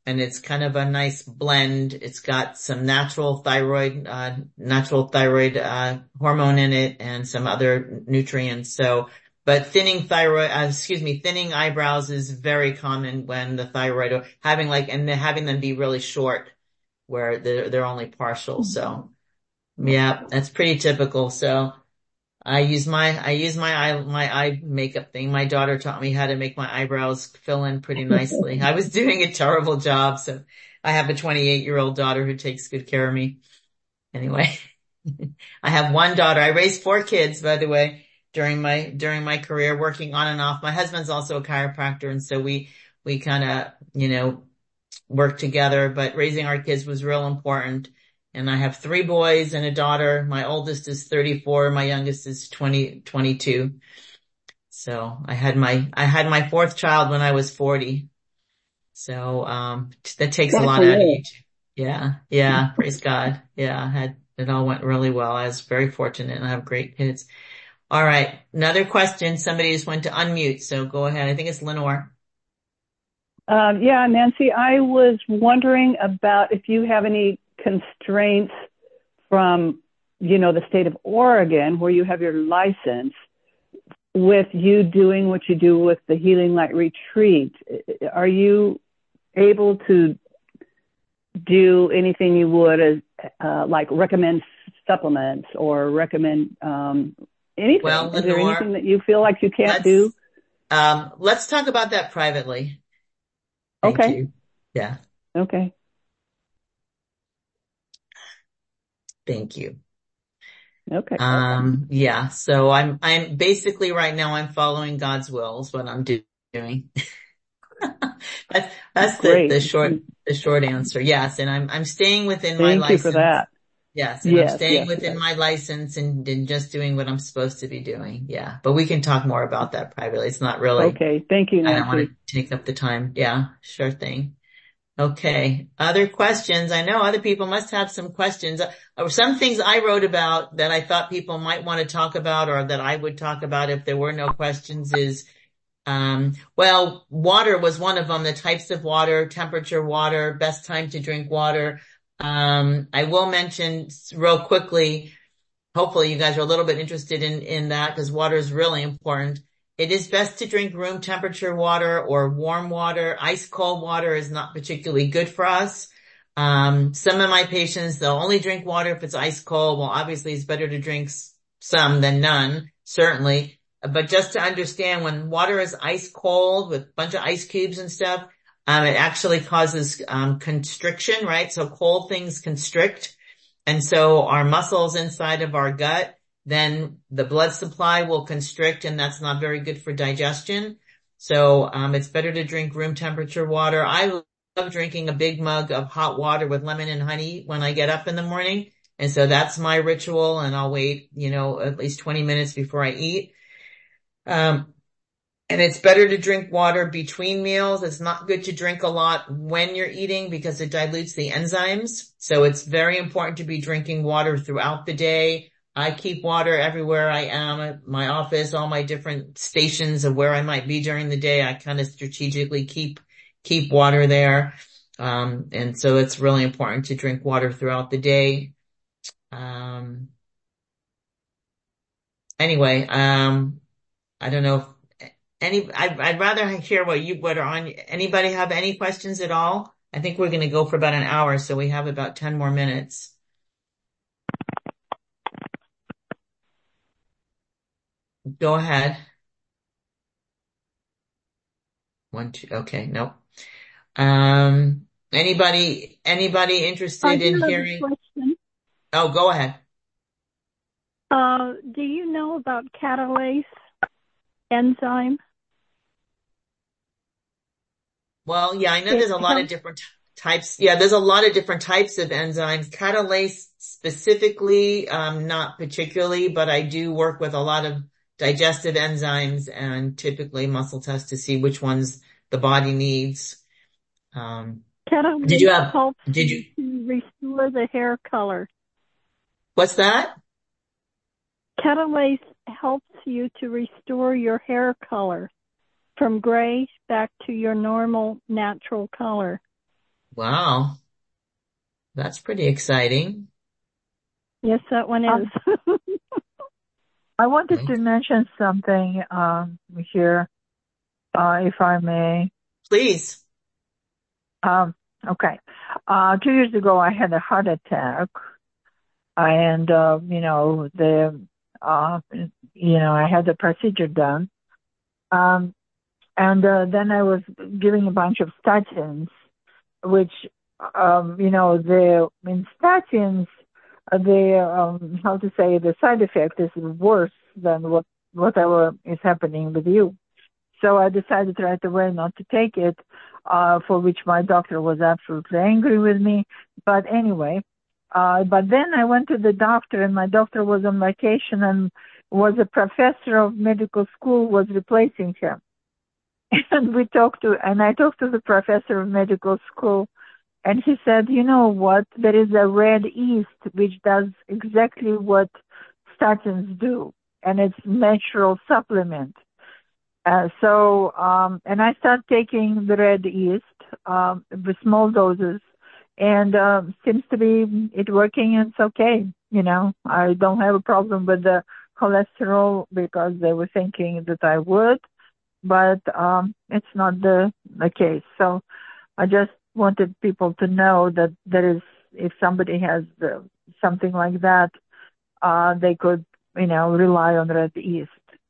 and it's kind of a nice blend. It's got some natural thyroid, uh, natural thyroid, uh, hormone in it and some other nutrients. So, but thinning thyroid, uh, excuse me, thinning eyebrows is very common when the thyroid, having like, and then having them be really short where they're, they're only partial. So yeah, that's pretty typical. So I use my, I use my eye, my eye makeup thing. My daughter taught me how to make my eyebrows fill in pretty nicely. I was doing a terrible job. So I have a twenty-eight year old daughter who takes good care of me. Anyway, I have one daughter. I raised four kids, by the way, during my, during my career, working on and off. My husband's also a chiropractor. And so we, we kind of, you know, work together, but raising our kids was real important. And I have three boys and a daughter. My oldest is thirty-four. My youngest is twenty, twenty-two. So I had my, I had my fourth child when I was forty. So, um, that takes a lot out of you. Yeah. Yeah. Praise God. Yeah. I had, it all went really well. I was very fortunate and I have great kids. All right. Another question. Somebody just went to unmute. So go ahead. I think it's Lenore. Um, yeah, Nancy, I was wondering about if you have any constraints from, you know, the state of Oregon where you have your license with you doing what you do with the Healing Light Retreat. Are you able to do anything you would as, uh, like recommend supplements or recommend, um, anything? Well, Lenore, is there anything that you feel like you can't do? Um, let's talk about that privately. Thank okay. you. Yeah. Okay. Thank you. Okay. Um, yeah. So I'm, I'm basically right now I'm following God's will is what I'm do- doing. that's, that's the, the short, the short answer. Yes. And I'm, I'm staying within my license. Thank you for that. Yes. And yes, I'm staying yes, within yes. my license and, and just doing what I'm supposed to be doing. Yeah. But we can talk more about that privately. It's not really. Okay. Thank you, Nancy. I don't want to take up the time. Yeah. Sure thing. Okay. Other questions? I know other people must have some questions. Or some things I wrote about that I thought people might want to talk about or that I would talk about if there were no questions is, um, well, water was one of them, the types of water, temperature water, best time to drink water. Um, I will mention real quickly, hopefully you guys are a little bit interested in, in that because water is really important. It is best to drink room temperature water or warm water. Ice cold water is not particularly good for us. Um, some of my patients, they'll only drink water if it's ice cold. Well, obviously it's better to drink some than none, certainly. But just to understand, when water is ice cold with a bunch of ice cubes and stuff, um, it actually causes, um, constriction, right? So cold things constrict. And so our muscles inside of our gut, then the blood supply will constrict and that's not very good for digestion. So, um, it's better to drink room temperature water. I love drinking a big mug of hot water with lemon and honey when I get up in the morning. And so that's my ritual and I'll wait, you know, at least twenty minutes before I eat. Um, and it's better to drink water between meals. It's not good to drink a lot when you're eating because it dilutes the enzymes. So it's very important to be drinking water throughout the day. I keep water everywhere I am, at my office, all my different stations of where I might be during the day. I kind of strategically keep, keep water there. Um, and so it's really important to drink water throughout the day. Um, anyway, um, I don't know if any, I'd, I'd rather hear what you, what are on, anybody have any questions at all? I think we're going to go for about an hour, so we have about ten more minutes. Go ahead. One, two, okay, nope. Um, anybody, anybody interested in hearing? Question. Oh, go ahead. Uh, do you know about catalase enzyme? Well, yeah, I know there's a lot of different types. Yeah, there's a lot of different types of enzymes. Catalase specifically, um, not particularly, but I do work with a lot of digestive enzymes and typically muscle tests to see which ones the body needs. Um, catalase did you have, helps did you, to restore the hair color. What's that? Catalase helps you to restore your hair color from gray back to your normal natural color. Wow. That's pretty exciting. Yes, that one is. Um, I wanted Right. to mention something um, here, uh, if I may. Please. Um, okay. Uh, two years ago, I had a heart attack, and uh, you know the uh, you know I had the procedure done, um, and uh, then I was giving a bunch of statins, which um, you know the in statins, uh, the um, how to say the side effect is worse than what whatever is happening with you. So I decided right away not to take it, uh, for which my doctor was absolutely angry with me. But anyway, uh, but then I went to the doctor, and my doctor was on vacation and was a professor of medical school, was replacing him. And we talked to, and I talked to the professor of medical school, and he said, you know what, there is a red yeast which does exactly what statins do, and it's natural supplement. Uh, so, um, and I started taking the red yeast, um, with small doses, and, uh, seems to be it working, and it's okay. You know, I don't have a problem with the cholesterol because they were thinking that I would, but, um, it's not the, the case. So I just wanted people to know that there is, if somebody has the, something like that, uh, they could, you know, rely on red yeast.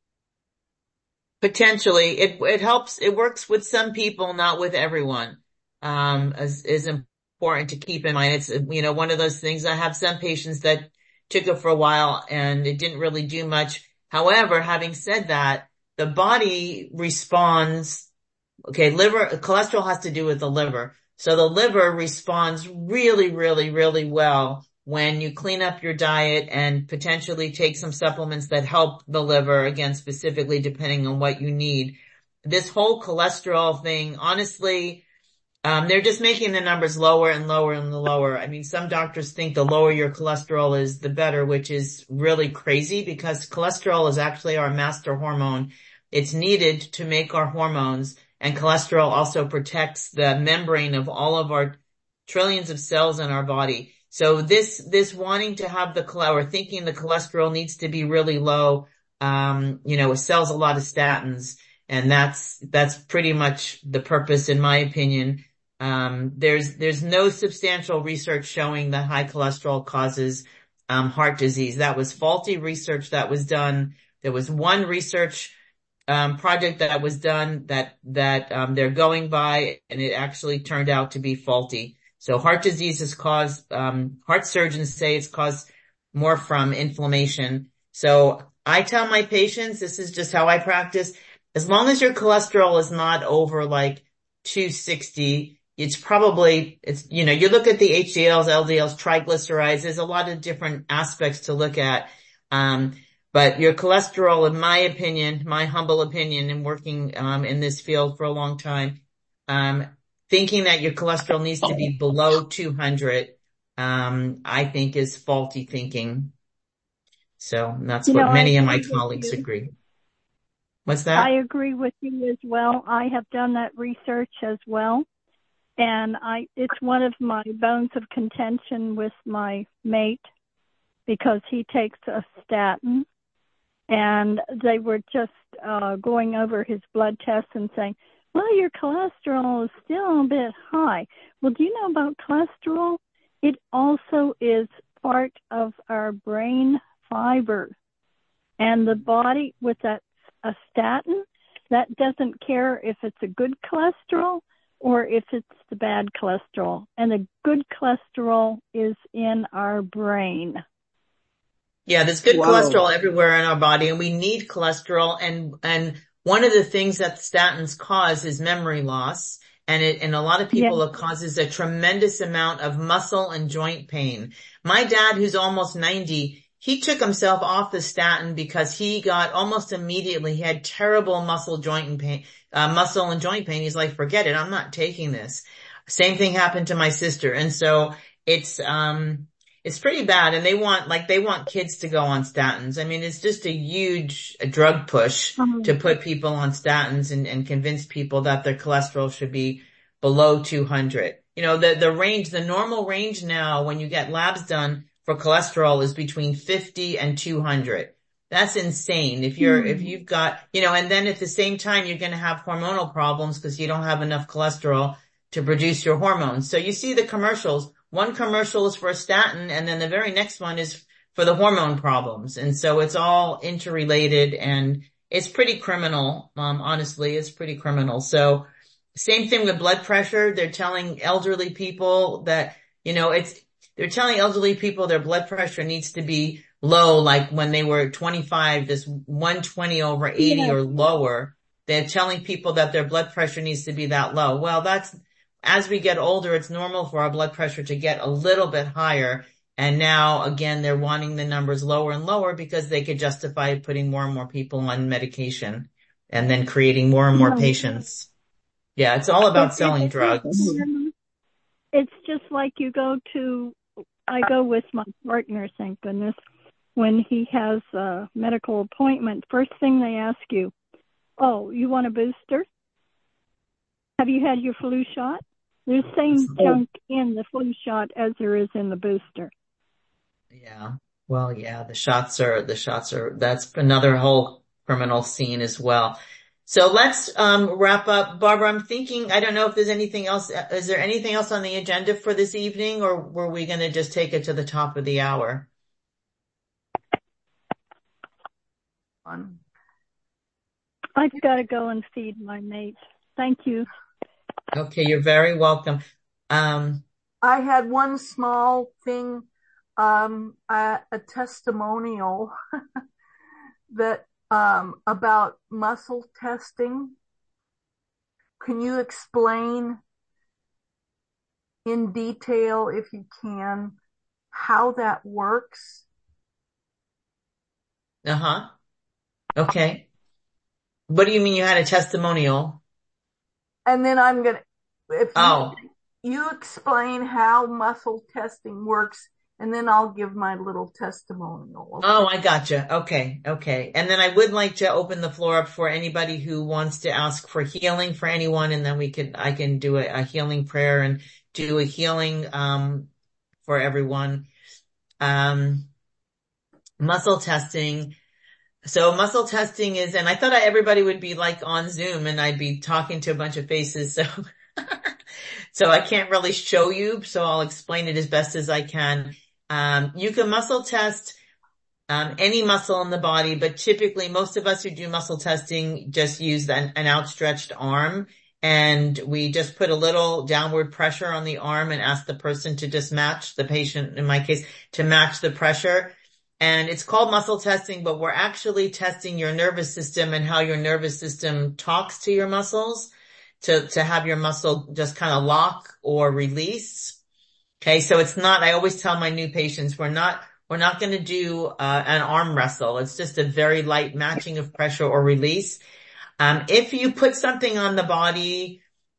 Potentially. It, it helps. It works with some people, not with everyone. Um, is, is important to keep in mind. It's, you know, one of those things. I have some patients that took it for a while and it didn't really do much. However, having said that, the body responds. Okay, liver, cholesterol has to do with the liver. So the liver responds really, really, really well when you clean up your diet and potentially take some supplements that help the liver, again, specifically depending on what you need. This whole cholesterol thing, honestly, um, they're just making the numbers lower and lower and lower. I mean, some doctors think the lower your cholesterol is, the better, which is really crazy because cholesterol is actually our master hormone. It's needed to make our hormones, and cholesterol also protects the membrane of all of our trillions of cells in our body. So this, this wanting to have the, or thinking the cholesterol needs to be really low, um, you know, it sells a lot of statins, and that's, that's pretty much the purpose, in my opinion. Um, there's, there's no substantial research showing that high cholesterol causes, um, heart disease. That was faulty research that was done. There was one research, um, project that was done that, that, um, they're going by, and it actually turned out to be faulty. So heart disease is caused, um, heart surgeons say it's caused more from inflammation. So I tell my patients, this is just how I practice, as long as your cholesterol is not over like two sixty, it's probably, it's, you know, you look at the H D Ls, L D Ls, triglycerides, there's a lot of different aspects to look at. Um, but your cholesterol, in my opinion, my humble opinion, in working, um, in this field for a long time, um, thinking that your cholesterol needs to be below two hundred, um, I think is faulty thinking. So that's You what know, I many of my agree with colleagues you. agree. What's that? I agree with you as well. I have done that research as well. And I, it's one of my bones of contention with my mate because he takes a statin, and they were just uh, going over his blood tests and saying, well, your cholesterol is still a bit high. Well, do you know about cholesterol? It also is part of our brain fiber. And the body, with that a statin, that doesn't care if it's a good cholesterol or if it's the bad cholesterol. And the good cholesterol is in our brain. Yeah, there's good Whoa. cholesterol everywhere in our body, and we need cholesterol. And, and one of the things that statins cause is memory loss. And it, and a lot of people, Yeah. it causes a tremendous amount of muscle and joint pain. My dad, who's almost ninety, he took himself off the statin because he got almost immediately, he had terrible muscle joint and pain, uh, muscle and joint pain. He's like, forget it. I'm not taking this. Same thing happened to my sister. And so it's, um, it's pretty bad. And they want, like, they want kids to go on statins. I mean, it's just a huge drug push Um, to put people on statins and, and convince people that their cholesterol should be below two hundred. you know, the, the range, the normal range now when you get labs done for cholesterol is between fifty and two hundred. That's insane. If you're, mm. if you've got, you know, and then at the same time, you're going to have hormonal problems because you don't have enough cholesterol to produce your hormones. So you see the commercials. One commercial is for a statin, and then the very next one is for the hormone problems. And so it's all interrelated, and it's pretty criminal. Um, honestly, it's pretty criminal. So same thing with blood pressure. They're telling elderly people that, you know, it's, they're telling elderly people their blood pressure needs to be low, like when they were twenty-five, this one twenty over eighty yeah. or lower. They're telling people that their blood pressure needs to be that low. Well, that's, as we get older, it's normal for our blood pressure to get a little bit higher. And now, again, they're wanting the numbers lower and lower because they could justify putting more and more people on medication and then creating more and more yeah. patients. Yeah, it's all about it's, selling it's, drugs. It's just like you go to, I go with my partner, thank goodness, when he has a medical appointment. First thing they ask you, oh, you want a booster? Have you had your flu shot? There's the same junk in the flu shot as there is in the booster. Yeah. Well, yeah, the shots are, the shots are, that's another whole criminal scene as well. So let's, um, wrap up. Barbara, I'm thinking, I don't know if there's anything else. Is there anything else on the agenda for this evening, or were we going to just take it to the top of the hour? I've got to go and feed my mate. Thank you. Okay, you're very welcome. Um, I had one small thing, um, a, a testimonial that, um, about muscle testing. Can you explain in detail, if you can, how that works? Uh-huh. Okay. What do you mean you had a testimonial? And then I'm going to, if you, oh. you explain how muscle testing works, and then I'll give my little testimonial. Okay? Oh, I gotcha. Okay. Okay. And then I would like to open the floor up for anybody who wants to ask for healing for anyone. And then we could, I can do a, a healing prayer and do a healing, um, for everyone. Um, muscle testing. So muscle testing is, and I thought I, everybody would be like on Zoom and I'd be talking to a bunch of faces. So, so I can't really show you. So I'll explain it as best as I can. Um, you can muscle test, um, any muscle in the body, but typically most of us who do muscle testing just use an, an outstretched arm, and we just put a little downward pressure on the arm and ask the person to just match, the patient in my case, to match the pressure. And it's called muscle testing, but we're actually testing your nervous system and how your nervous system talks to your muscles to, to have your muscle just kind of lock or release. Okay. So it's not, I always tell my new patients, we're not, we're not going to do uh, an arm wrestle. It's just a very light matching of pressure or release. Um, if you put something on the body,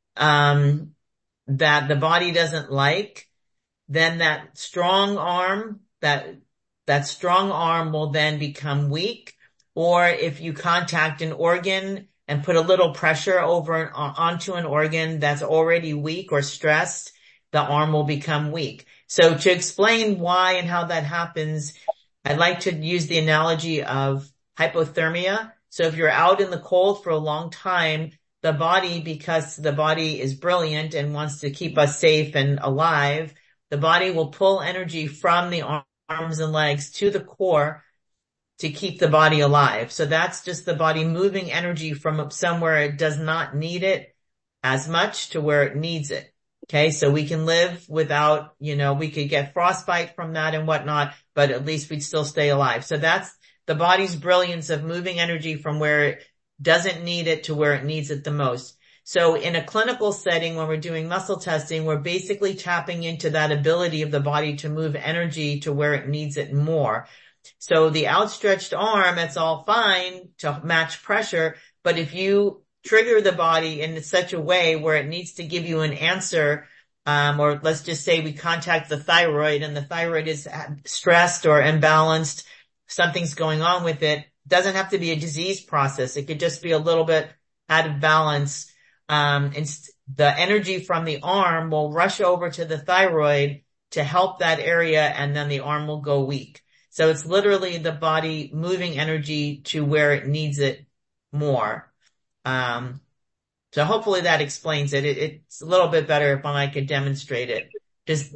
um, that the body doesn't like, then that strong arm, that That strong arm will then become weak. Or if you contact an organ and put a little pressure over onto an organ that's already weak or stressed, the arm will become weak. So to explain why and how that happens, I'd like to use the analogy of hypothermia. So if you're out in the cold for a long time, the body, because the body is brilliant and wants to keep us safe and alive, the body will pull energy from the arm arms and legs to the core to keep the body alive. So that's just the body moving energy from somewhere it does not need it as much to where it needs it. Okay. So we can live without, you know, we could get frostbite from that and whatnot, but at least we'd still stay alive. So that's the body's brilliance of moving energy from where it doesn't need it to where it needs it the most. So in a clinical setting, when we're doing muscle testing, we're basically tapping into that ability of the body to move energy to where it needs it more. So the outstretched arm, it's all fine to match pressure, but if you trigger the body in such a way where it needs to give you an answer, um, or let's just say we contact the thyroid and the thyroid is stressed or imbalanced, something's going on with it, doesn't have to be a disease process. It could just be a little bit out of balance. Um, and the energy from the arm will rush over to the thyroid to help that area, and then the arm will go weak. So it's literally the body moving energy to where it needs it more. Um, so hopefully that explains it. it. It's a little bit better if I could demonstrate it. Just,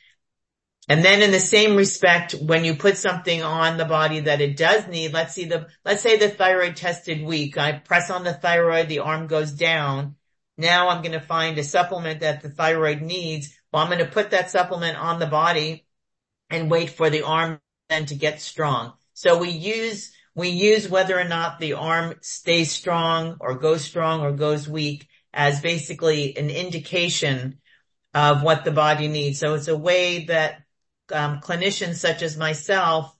and then in the same respect, when you put something on the body that it does need, let's see the, let's say the thyroid tested weak. I press on the thyroid, the arm goes down. Now I'm going to find a supplement that the thyroid needs. Well, I'm going to put that supplement on the body and wait for the arm then to get strong. So we use, we use whether or not the arm stays strong or goes strong or goes weak as basically an indication of what the body needs. So it's a way that um, clinicians such as myself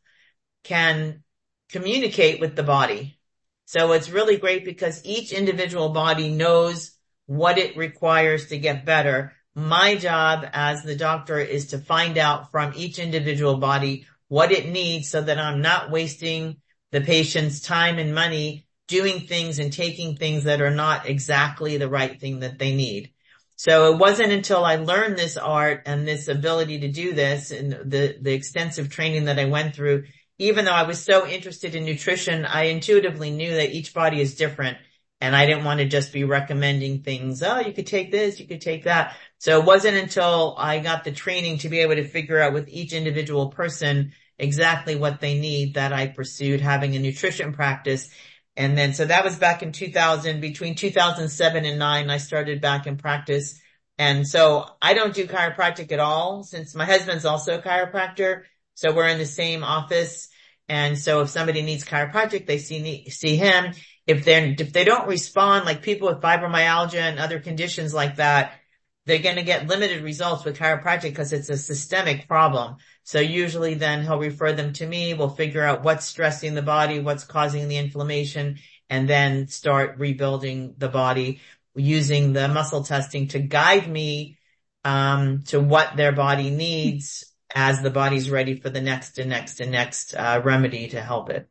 can communicate with the body. So it's really great because each individual body knows what it requires to get better. My job as the doctor is to find out from each individual body what it needs so that I'm not wasting the patient's time and money doing things and taking things that are not exactly the right thing that they need. So it wasn't until I learned this art and this ability to do this and the, the extensive training that I went through, even though I was so interested in nutrition, I intuitively knew that each body is different. And I didn't want to just be recommending things. Oh, you could take this, you could take that. So it wasn't until I got the training to be able to figure out with each individual person exactly what they need that I pursued having a nutrition practice. And then, so that was back in two thousand, between two thousand seven and nine, I started back in practice. And so I don't do chiropractic at all since my husband's also a chiropractor. So we're in the same office. And so if somebody needs chiropractic, they see, see him. If they're, if they don't respond, like people with fibromyalgia and other conditions like that, they're going to get limited results with chiropractic because it's a systemic problem. So usually then he'll refer them to me. We'll figure out what's stressing the body, what's causing the inflammation, and then start rebuilding the body using the muscle testing to guide me um, to what their body needs as the body's ready for the next and next and next uh, remedy to help it.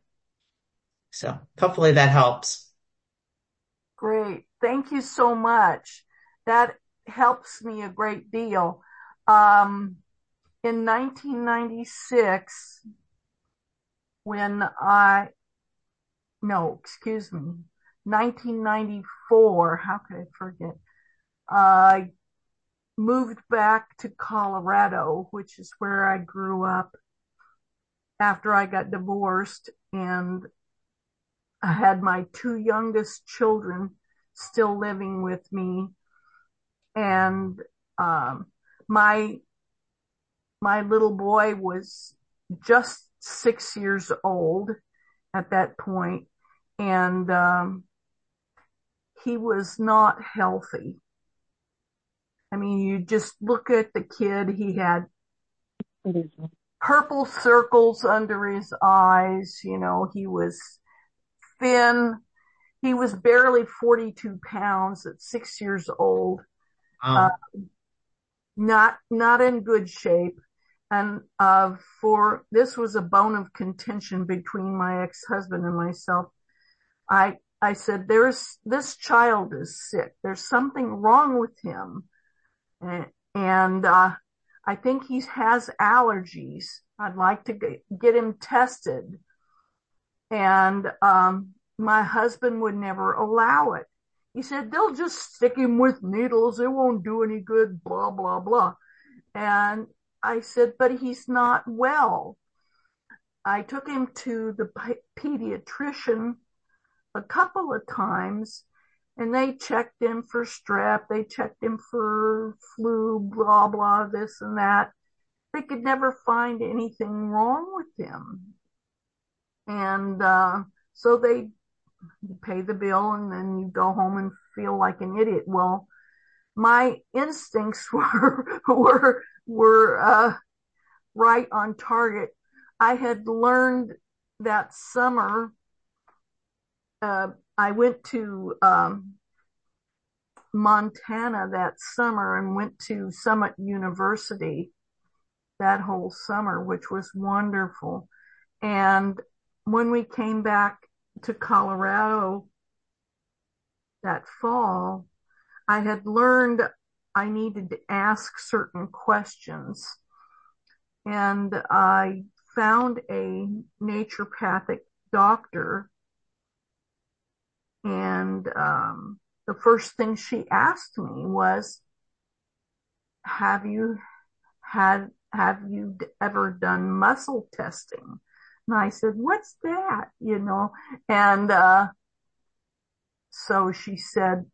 So hopefully that helps. Great. Thank you so much. That helps me a great deal. Um, in nineteen ninety-six, when I, no, excuse me, nineteen ninety-four, how could I forget? I moved back to Colorado, which is where I grew up after I got divorced, and I had my two youngest children still living with me. And, um, my, my little boy was just six years old at that point, and, um, he was not healthy. I mean, you just look at the kid, he had purple circles under his eyes, you know, he was thin. He was barely forty-two pounds at six years old. Wow. Uh, not, not in good shape. And, uh, for, this was a bone of contention between my ex-husband and myself. I, I said, there's, this child is sick. There's something wrong with him. And, and, uh, I think he has allergies. I'd like to get, get him tested. And, um, my husband would never allow it. He said, they'll just stick him with needles. It won't do any good, blah, blah, blah. And I said, but he's not well. I took him to the pediatrician a couple of times, and they checked him for strep. They checked him for flu, blah, blah, this and that. They could never find anything wrong with him. And, uh, so they pay the bill, and then you go home and feel like an idiot. Well, my instincts were, were, were, uh, right on target. I had learned that summer, uh, I went to, um, Montana that summer and went to Summit University that whole summer, which was wonderful. And when we came back to Colorado that fall, I had learned I needed to ask certain questions. And I found a naturopathic doctor, and um, the first thing she asked me was, have you had, have you ever done muscle testing? And I said, what's that? You know, and uh, so she said,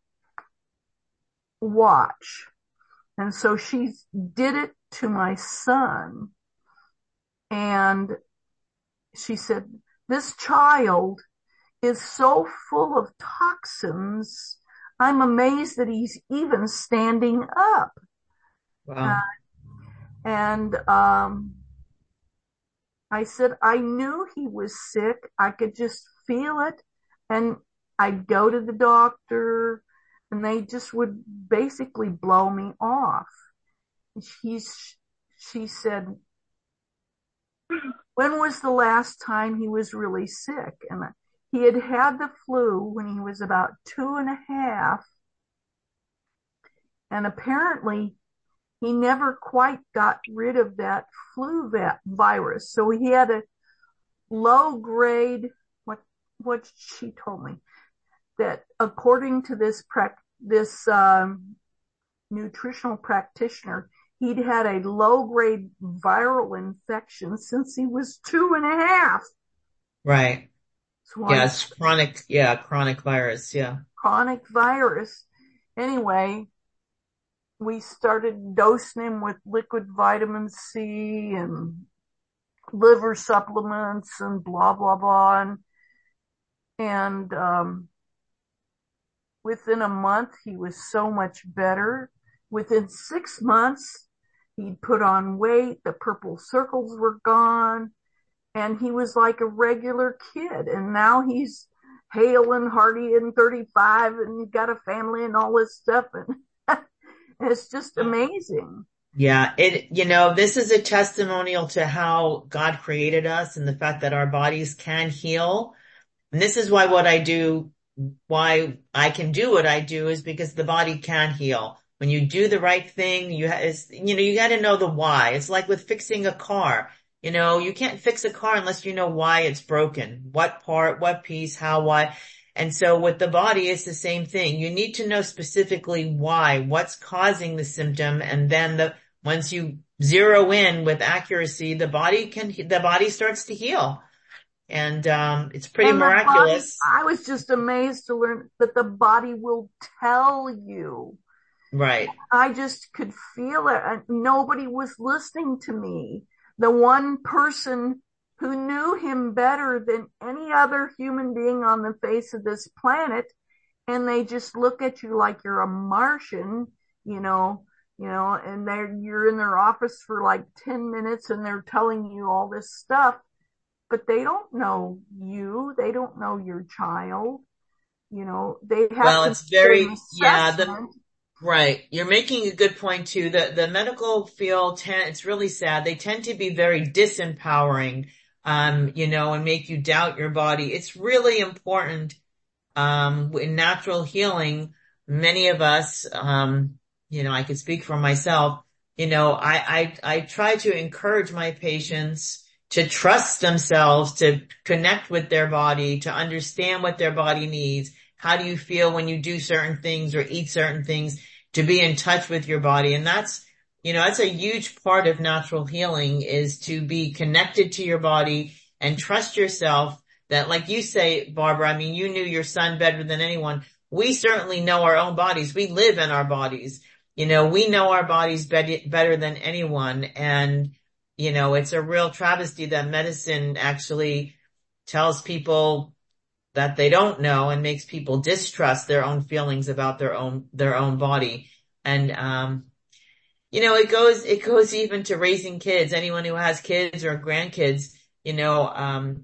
watch. And so she did it to my son. And she said, this child is so full of toxins. I'm amazed that he's even standing up. Wow. Uh, and um, I said, I knew he was sick. I could just feel it. And I'd go to the doctor, and they just would basically blow me off. She's, she said, when was the last time he was really sick? And he had had the flu when he was about two and a half. And apparently he never quite got rid of that flu va- virus. So he had a low grade, what, what she told me, that according to this, prac- this, um, nutritional practitioner, he'd had a low grade viral infection since he was two and a half. Right. So Yeah, I, it's chronic, yeah, chronic virus, yeah. chronic virus. Anyway, we started dosing him with liquid vitamin C and liver supplements and blah, blah, blah. And, and um, within a month, he was so much better. Within six months, he'd put on weight. The purple circles were gone. And he was like a regular kid. And now he's hale and hearty and thirty-five and got a family and all this stuff. And it's just amazing. Yeah, it, you know, this is a testimonial to how God created us and the fact that our bodies can heal. And this is why what I do, why I can do what I do is because the body can heal. When you do the right thing, you, ha- is, you know, you got to know the why. It's like with fixing a car. You know, you can't fix a car unless you know why it's broken, what part, what piece, how, why. And so with the body, it's the same thing. You need to know specifically why, what's causing the symptom. And then the, once you zero in with accuracy, the body can, the body starts to heal. And, um, it's pretty And the body, miraculous. I was just amazed to learn that the body will tell you. Right. I just could feel it. And nobody was listening to me. The one person who knew him better than any other human being on the face of this planet, and they just look at you like you're a Martian, you know, you know, and they're, you're in their office for like ten minutes and they're telling you all this stuff, but they don't know you. They don't know your child. You know, they have Well, to it's very, do an yeah, the, assessment. right. You're making a good point too. The, the medical field tend, it's really sad. They tend to be very disempowering, um, you know, and make you doubt your body. It's really important, um, in natural healing. Many of us, um, you know, I could speak for myself, you know, I, I, I try to encourage my patients to trust themselves, to connect with their body, to understand what their body needs. How do you feel when you do certain things or eat certain things, to be in touch with your body? And that's, you know, that's a huge part of natural healing, is to be connected to your body and trust yourself that, like you say, Barbara, I mean, you knew your son better than anyone. We certainly know our own bodies. We live in our bodies. You know, we know our bodies better, better than anyone. And, you know, it's a real travesty that medicine actually tells people that they don't know and makes people distrust their own feelings about their own, their own body. And, um, you know, it goes, it goes even to raising kids. Anyone who has kids or grandkids, you know, um,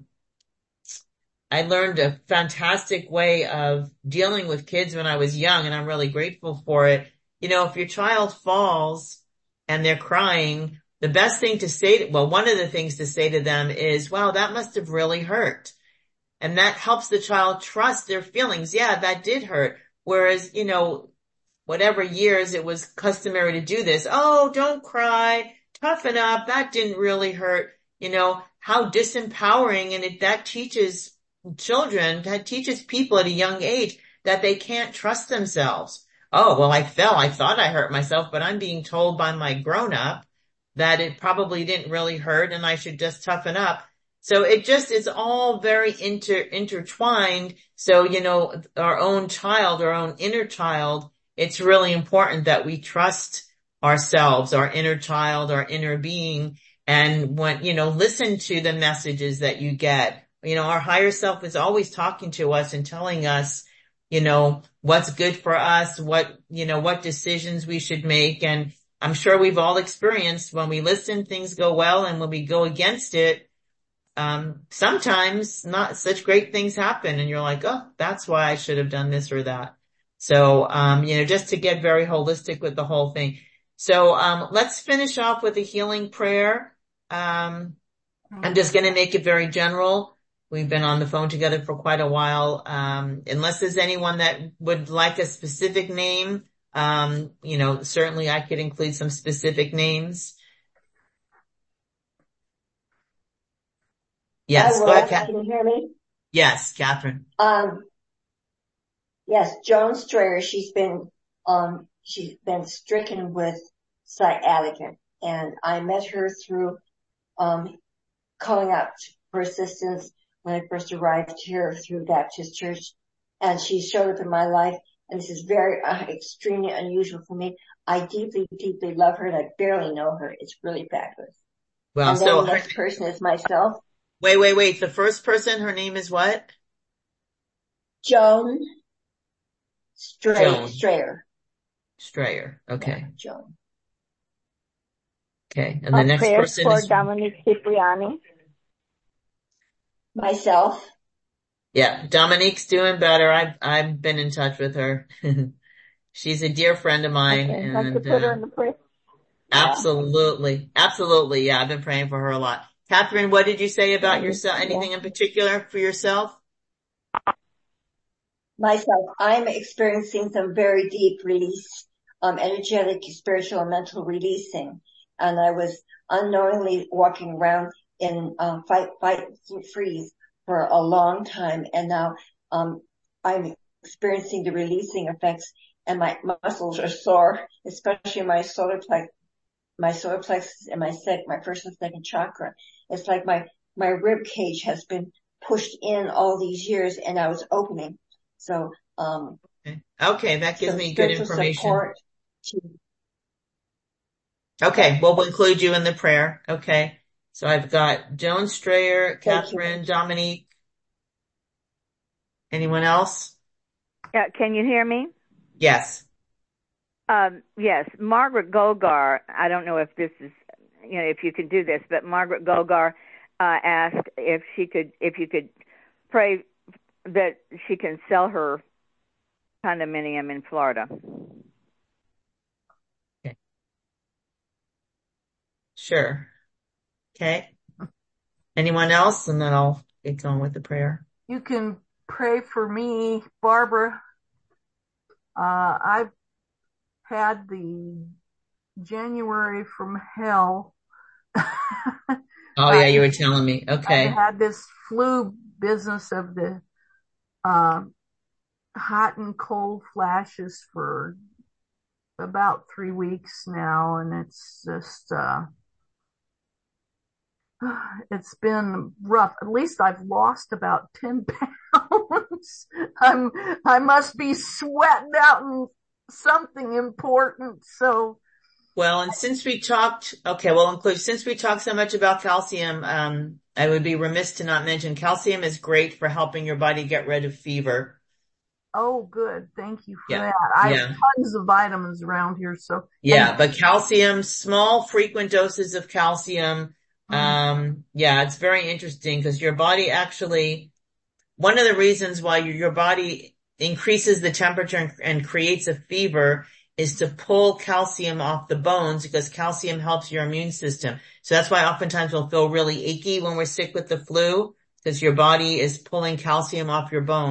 I learned a fantastic way of dealing with kids when I was young, and I'm really grateful for it. You know, if your child falls and they're crying, the best thing to say, to, well, one of the things to say to them is, wow, that must have really hurt. And that helps the child trust their feelings. Yeah, that did hurt. Whereas, you know, whatever years it was customary to do this. Oh, don't cry, toughen up. That didn't really hurt. You know, how disempowering. And it, that teaches children, that teaches people at a young age that they can't trust themselves. Oh, well, I fell. I thought I hurt myself, but I'm being told by my grown up that it probably didn't really hurt and I should just toughen up. So it just is all very inter, intertwined. So, you know, our own child, our own inner child, it's really important that we trust ourselves, our inner child, our inner being. And when, you know, listen to the messages that you get. You know, our higher self is always talking to us and telling us, you know, what's good for us, what, you know, what decisions we should make. And I'm sure we've all experienced when we listen, things go well. And when we go against it, um, sometimes not such great things happen. And you're like, oh, that's why I should have done this or that. So, um, you know, just to get very holistic with the whole thing. So, um, let's finish off with a healing prayer. Um, I'm just going to make it very general. We've been on the phone together for quite a while. Um, unless there's anyone that would like a specific name, um, you know, certainly I could include some specific names. Yes, go ahead, Catherine. Can you hear me? Yes, Catherine. Um, yes, Joan Strayer, she's been, um, she's been stricken with sciatica, and I met her through, um, calling out for assistance when I first arrived here through Baptist Church, and she showed up in my life, and this is very, uh, extremely unusual for me. I deeply, deeply love her, and I barely know her. It's really fabulous. Well, and then so the next her, person is myself. Wait, wait, wait. The first person, her name is what? Joan Strayer. Joan. Strayer. Strayer. Okay. Yeah, Joan. Okay. And the A next prayer person for is Dominique Cipriani. Myself. Yeah, Dominique's doing better. I've I've been in touch with her. She's a dear friend of mine. Okay. And Like to put her uh, in the prayer. absolutely. Absolutely. Yeah, I've been praying for her a lot. Catherine, what did you say about yourself? Anything in particular for yourself? Myself, I'm experiencing some very deep release, um, energetic, spiritual, and mental releasing. And I was unknowingly walking around in, um, fight, fight, freeze for a long time. And now, um, I'm experiencing the releasing effects, and my muscles are sore, especially my solar plexus, my solar plexus and my sec, my first and second chakra. It's like my, my rib cage has been pushed in all these years, and I was opening. So, um, okay, okay that gives me good information. To... Okay, well, we'll include you in the prayer. Okay. So I've got Joan Strayer, Catherine, Dominique. Anyone else? Uh, can you hear me? Yes. Um, yes, Margaret Gogar. I don't know if this is, you know, if you could do this, but Margaret Gogar uh, asked if she could, if you could pray that she can sell her condominium in Florida. Okay. Sure. Okay. Anyone else? And then I'll get going with the prayer. You can pray for me, Barbara. Uh, I've had the January from hell. Oh yeah, you were telling me. Okay. I had this flu business of the uh, hot and cold flashes for about three weeks now, and it's just uh, it's been rough. At least I've lost about ten pounds. I'm I must be sweating out in something important. So, well, and since we talked, okay, well, include since we talked so much about calcium, um, I would be remiss to not mention calcium is great for helping your body get rid of fever. Oh, good. Thank you for yeah. that. I yeah. have tons of vitamins around here. So yeah, and- but calcium, small, frequent doses of calcium. Mm-hmm. Um, yeah, it's very interesting because your body actually, one of the reasons why your, your body increases the temperature and, and creates a fever is to pull calcium off the bones, because calcium helps your immune system. So that's why oftentimes we'll feel really achy when we're sick with the flu, because your body is pulling calcium off your bones.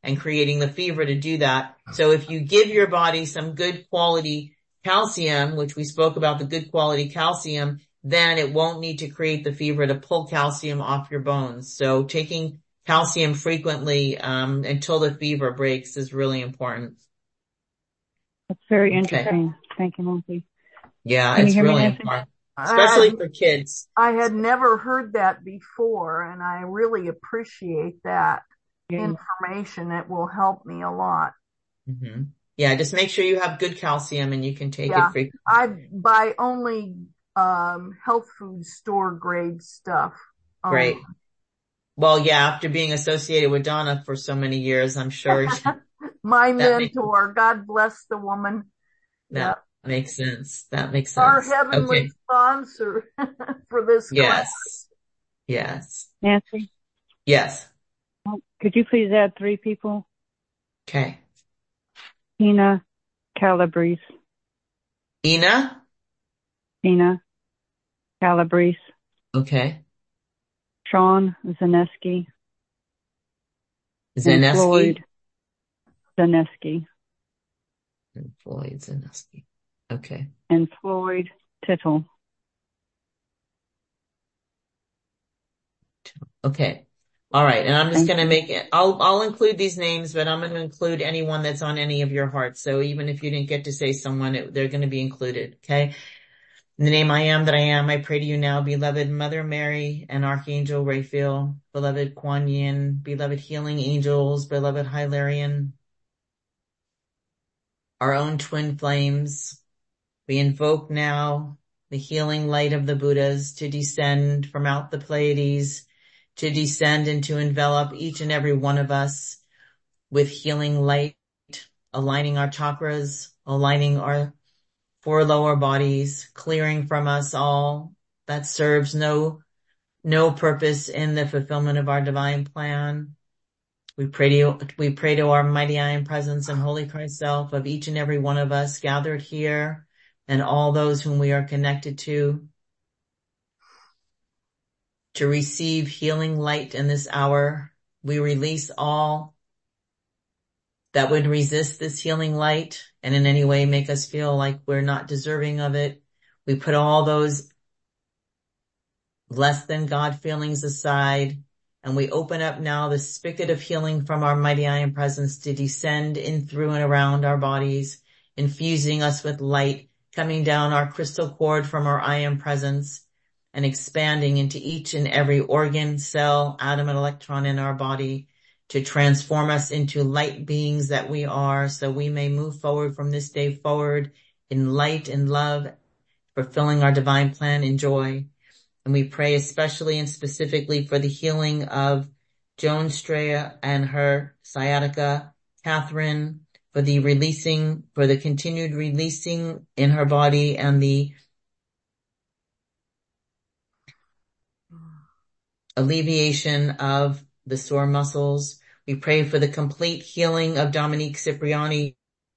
and creating the fever to do that. So if you give your body some good quality calcium, which we spoke about the good quality calcium, then it won't need to create the fever to pull calcium off your bones. So taking calcium frequently um, until the fever breaks is really important. That's very Okay. interesting. Thank you, Nancy. Yeah, Can you it's hear me, really Nancy? important, especially for kids. I had never heard that before, and I really appreciate that Yeah. information. It will help me a lot. Mm-hmm. Yeah, just make sure you have good calcium and you can take Yeah, it frequently. I buy only um, health food store grade stuff. Um, Great. Well, yeah, after being associated with Donna for so many years, I'm sure My that makes, mentor, God bless the woman. that Yeah. makes sense. That makes Our sense. heavenly Okay. sponsor for this class. Yes. Yes. Nancy, Yes. could you please add three people? Okay. Tina Calabrese. Ina? Tina Calabrese. Okay. Sean Zaneski. And Zaneski? Floyd Zaneski. And Floyd Zaneski. Okay. And Floyd Tittle. Okay. All right. And I'm just Thank going to you. make it, I'll, I'll include these names, but I'm going to include anyone that's on any of your hearts. So even if you didn't get to say someone, it, they're going to be included. Okay. In the name I am that I am, I pray to you now, beloved Mother Mary and Archangel Raphael, beloved Kuan Yin, beloved healing angels, beloved Hilarion, our own twin flames. We invoke now the healing light of the Buddhas to descend from out the Pleiades, to descend and to envelop each and every one of us with healing light, aligning our chakras, aligning our four lower bodies, clearing from us all that serves no, no purpose in the fulfillment of our divine plan. We pray to you, we pray to our mighty I Am Presence and Holy Christ Self of each and every one of us gathered here and all those whom we are connected to, to receive healing light in this hour. We release all that would resist this healing light and in any way make us feel like we're not deserving of it. We put all those less than God feelings aside, and we open up now the spigot of healing from our mighty I Am Presence to descend in through and around our bodies, infusing us with light, coming down our crystal cord from our I Am Presence and expanding into each and every organ, cell, atom, and electron in our body, to transform us into light beings that we are, so we may move forward from this day forward in light and love, fulfilling our divine plan in joy. And we pray especially and specifically for the healing of Joan Strea and her sciatica, Catherine, for the releasing, for the continued releasing in her body and the alleviation of the sore muscles. We pray for the complete healing of Dominique Cipriani.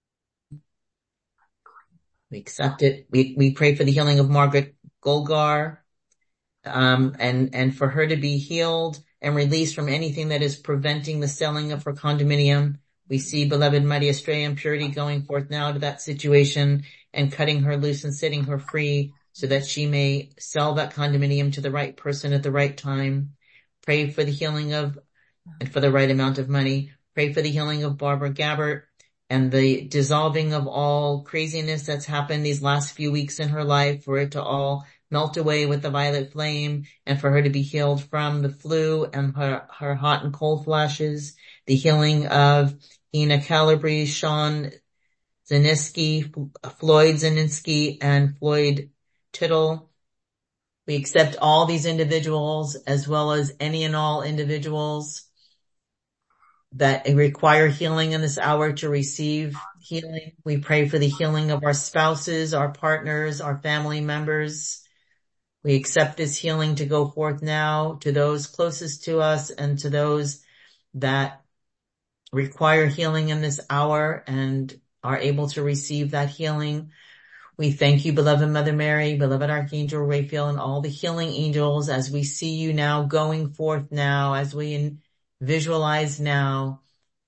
We accept it. We, we pray for the healing of Margaret Golgar, um, and, and for her to be healed and released from anything that is preventing the selling of her condominium. We see beloved Maria Estrella in purity going forth now to that situation and cutting her loose and setting her free so that she may sell that condominium to the right person at the right time. Pray for the healing of, and for the right amount of money. Pray for the healing of Barbara Gabbert and the dissolving of all craziness that's happened these last few weeks in her life, for it to all melt away with the violet flame and for her to be healed from the flu and her, her hot and cold flashes. The healing of Ina Calabrese, Sean Zaneski, Floyd Zaneski, and Floyd Tittle. We accept all these individuals as well as any and all individuals that require healing in this hour to receive healing. We pray for the healing of our spouses, our partners, our family members. We accept this healing to go forth now to those closest to us and to those that require healing in this hour and are able to receive that healing. We thank you, beloved Mother Mary, beloved Archangel Raphael, and all the healing angels as we see you now going forth now, as we visualize now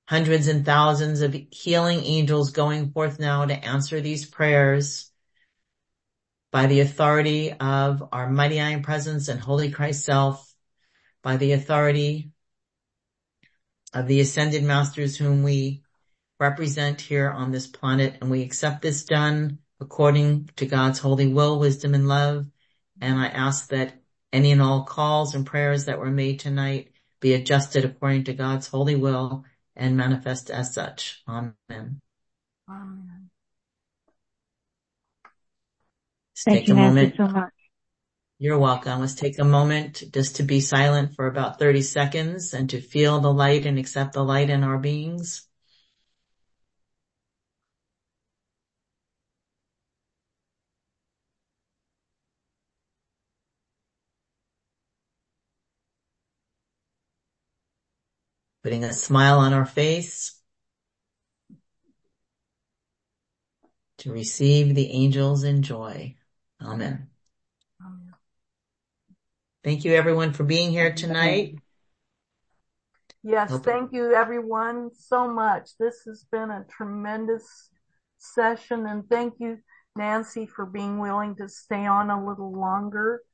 hundreds and thousands of healing angels going forth now to answer these prayers by the authority of our mighty I Am Presence and Holy Christ Self, by the authority of the ascended masters whom we represent here on this planet. And we accept this done according to God's holy will, wisdom, and love. And I ask that any and all calls and prayers that were made tonight be adjusted according to God's holy will and manifest as such. Amen. Amen. Let's Thank take you, a Nancy, moment. so much. You're welcome. Let's take a moment just to be silent for about thirty seconds and to feel the light and accept the light in our beings. Putting a smile on our face to receive the angels in joy. Amen. Amen. Thank you everyone for being here tonight. Yes, Hope- thank you everyone so much. This has been a tremendous session, and thank you, Nancy, for being willing to stay on a little longer.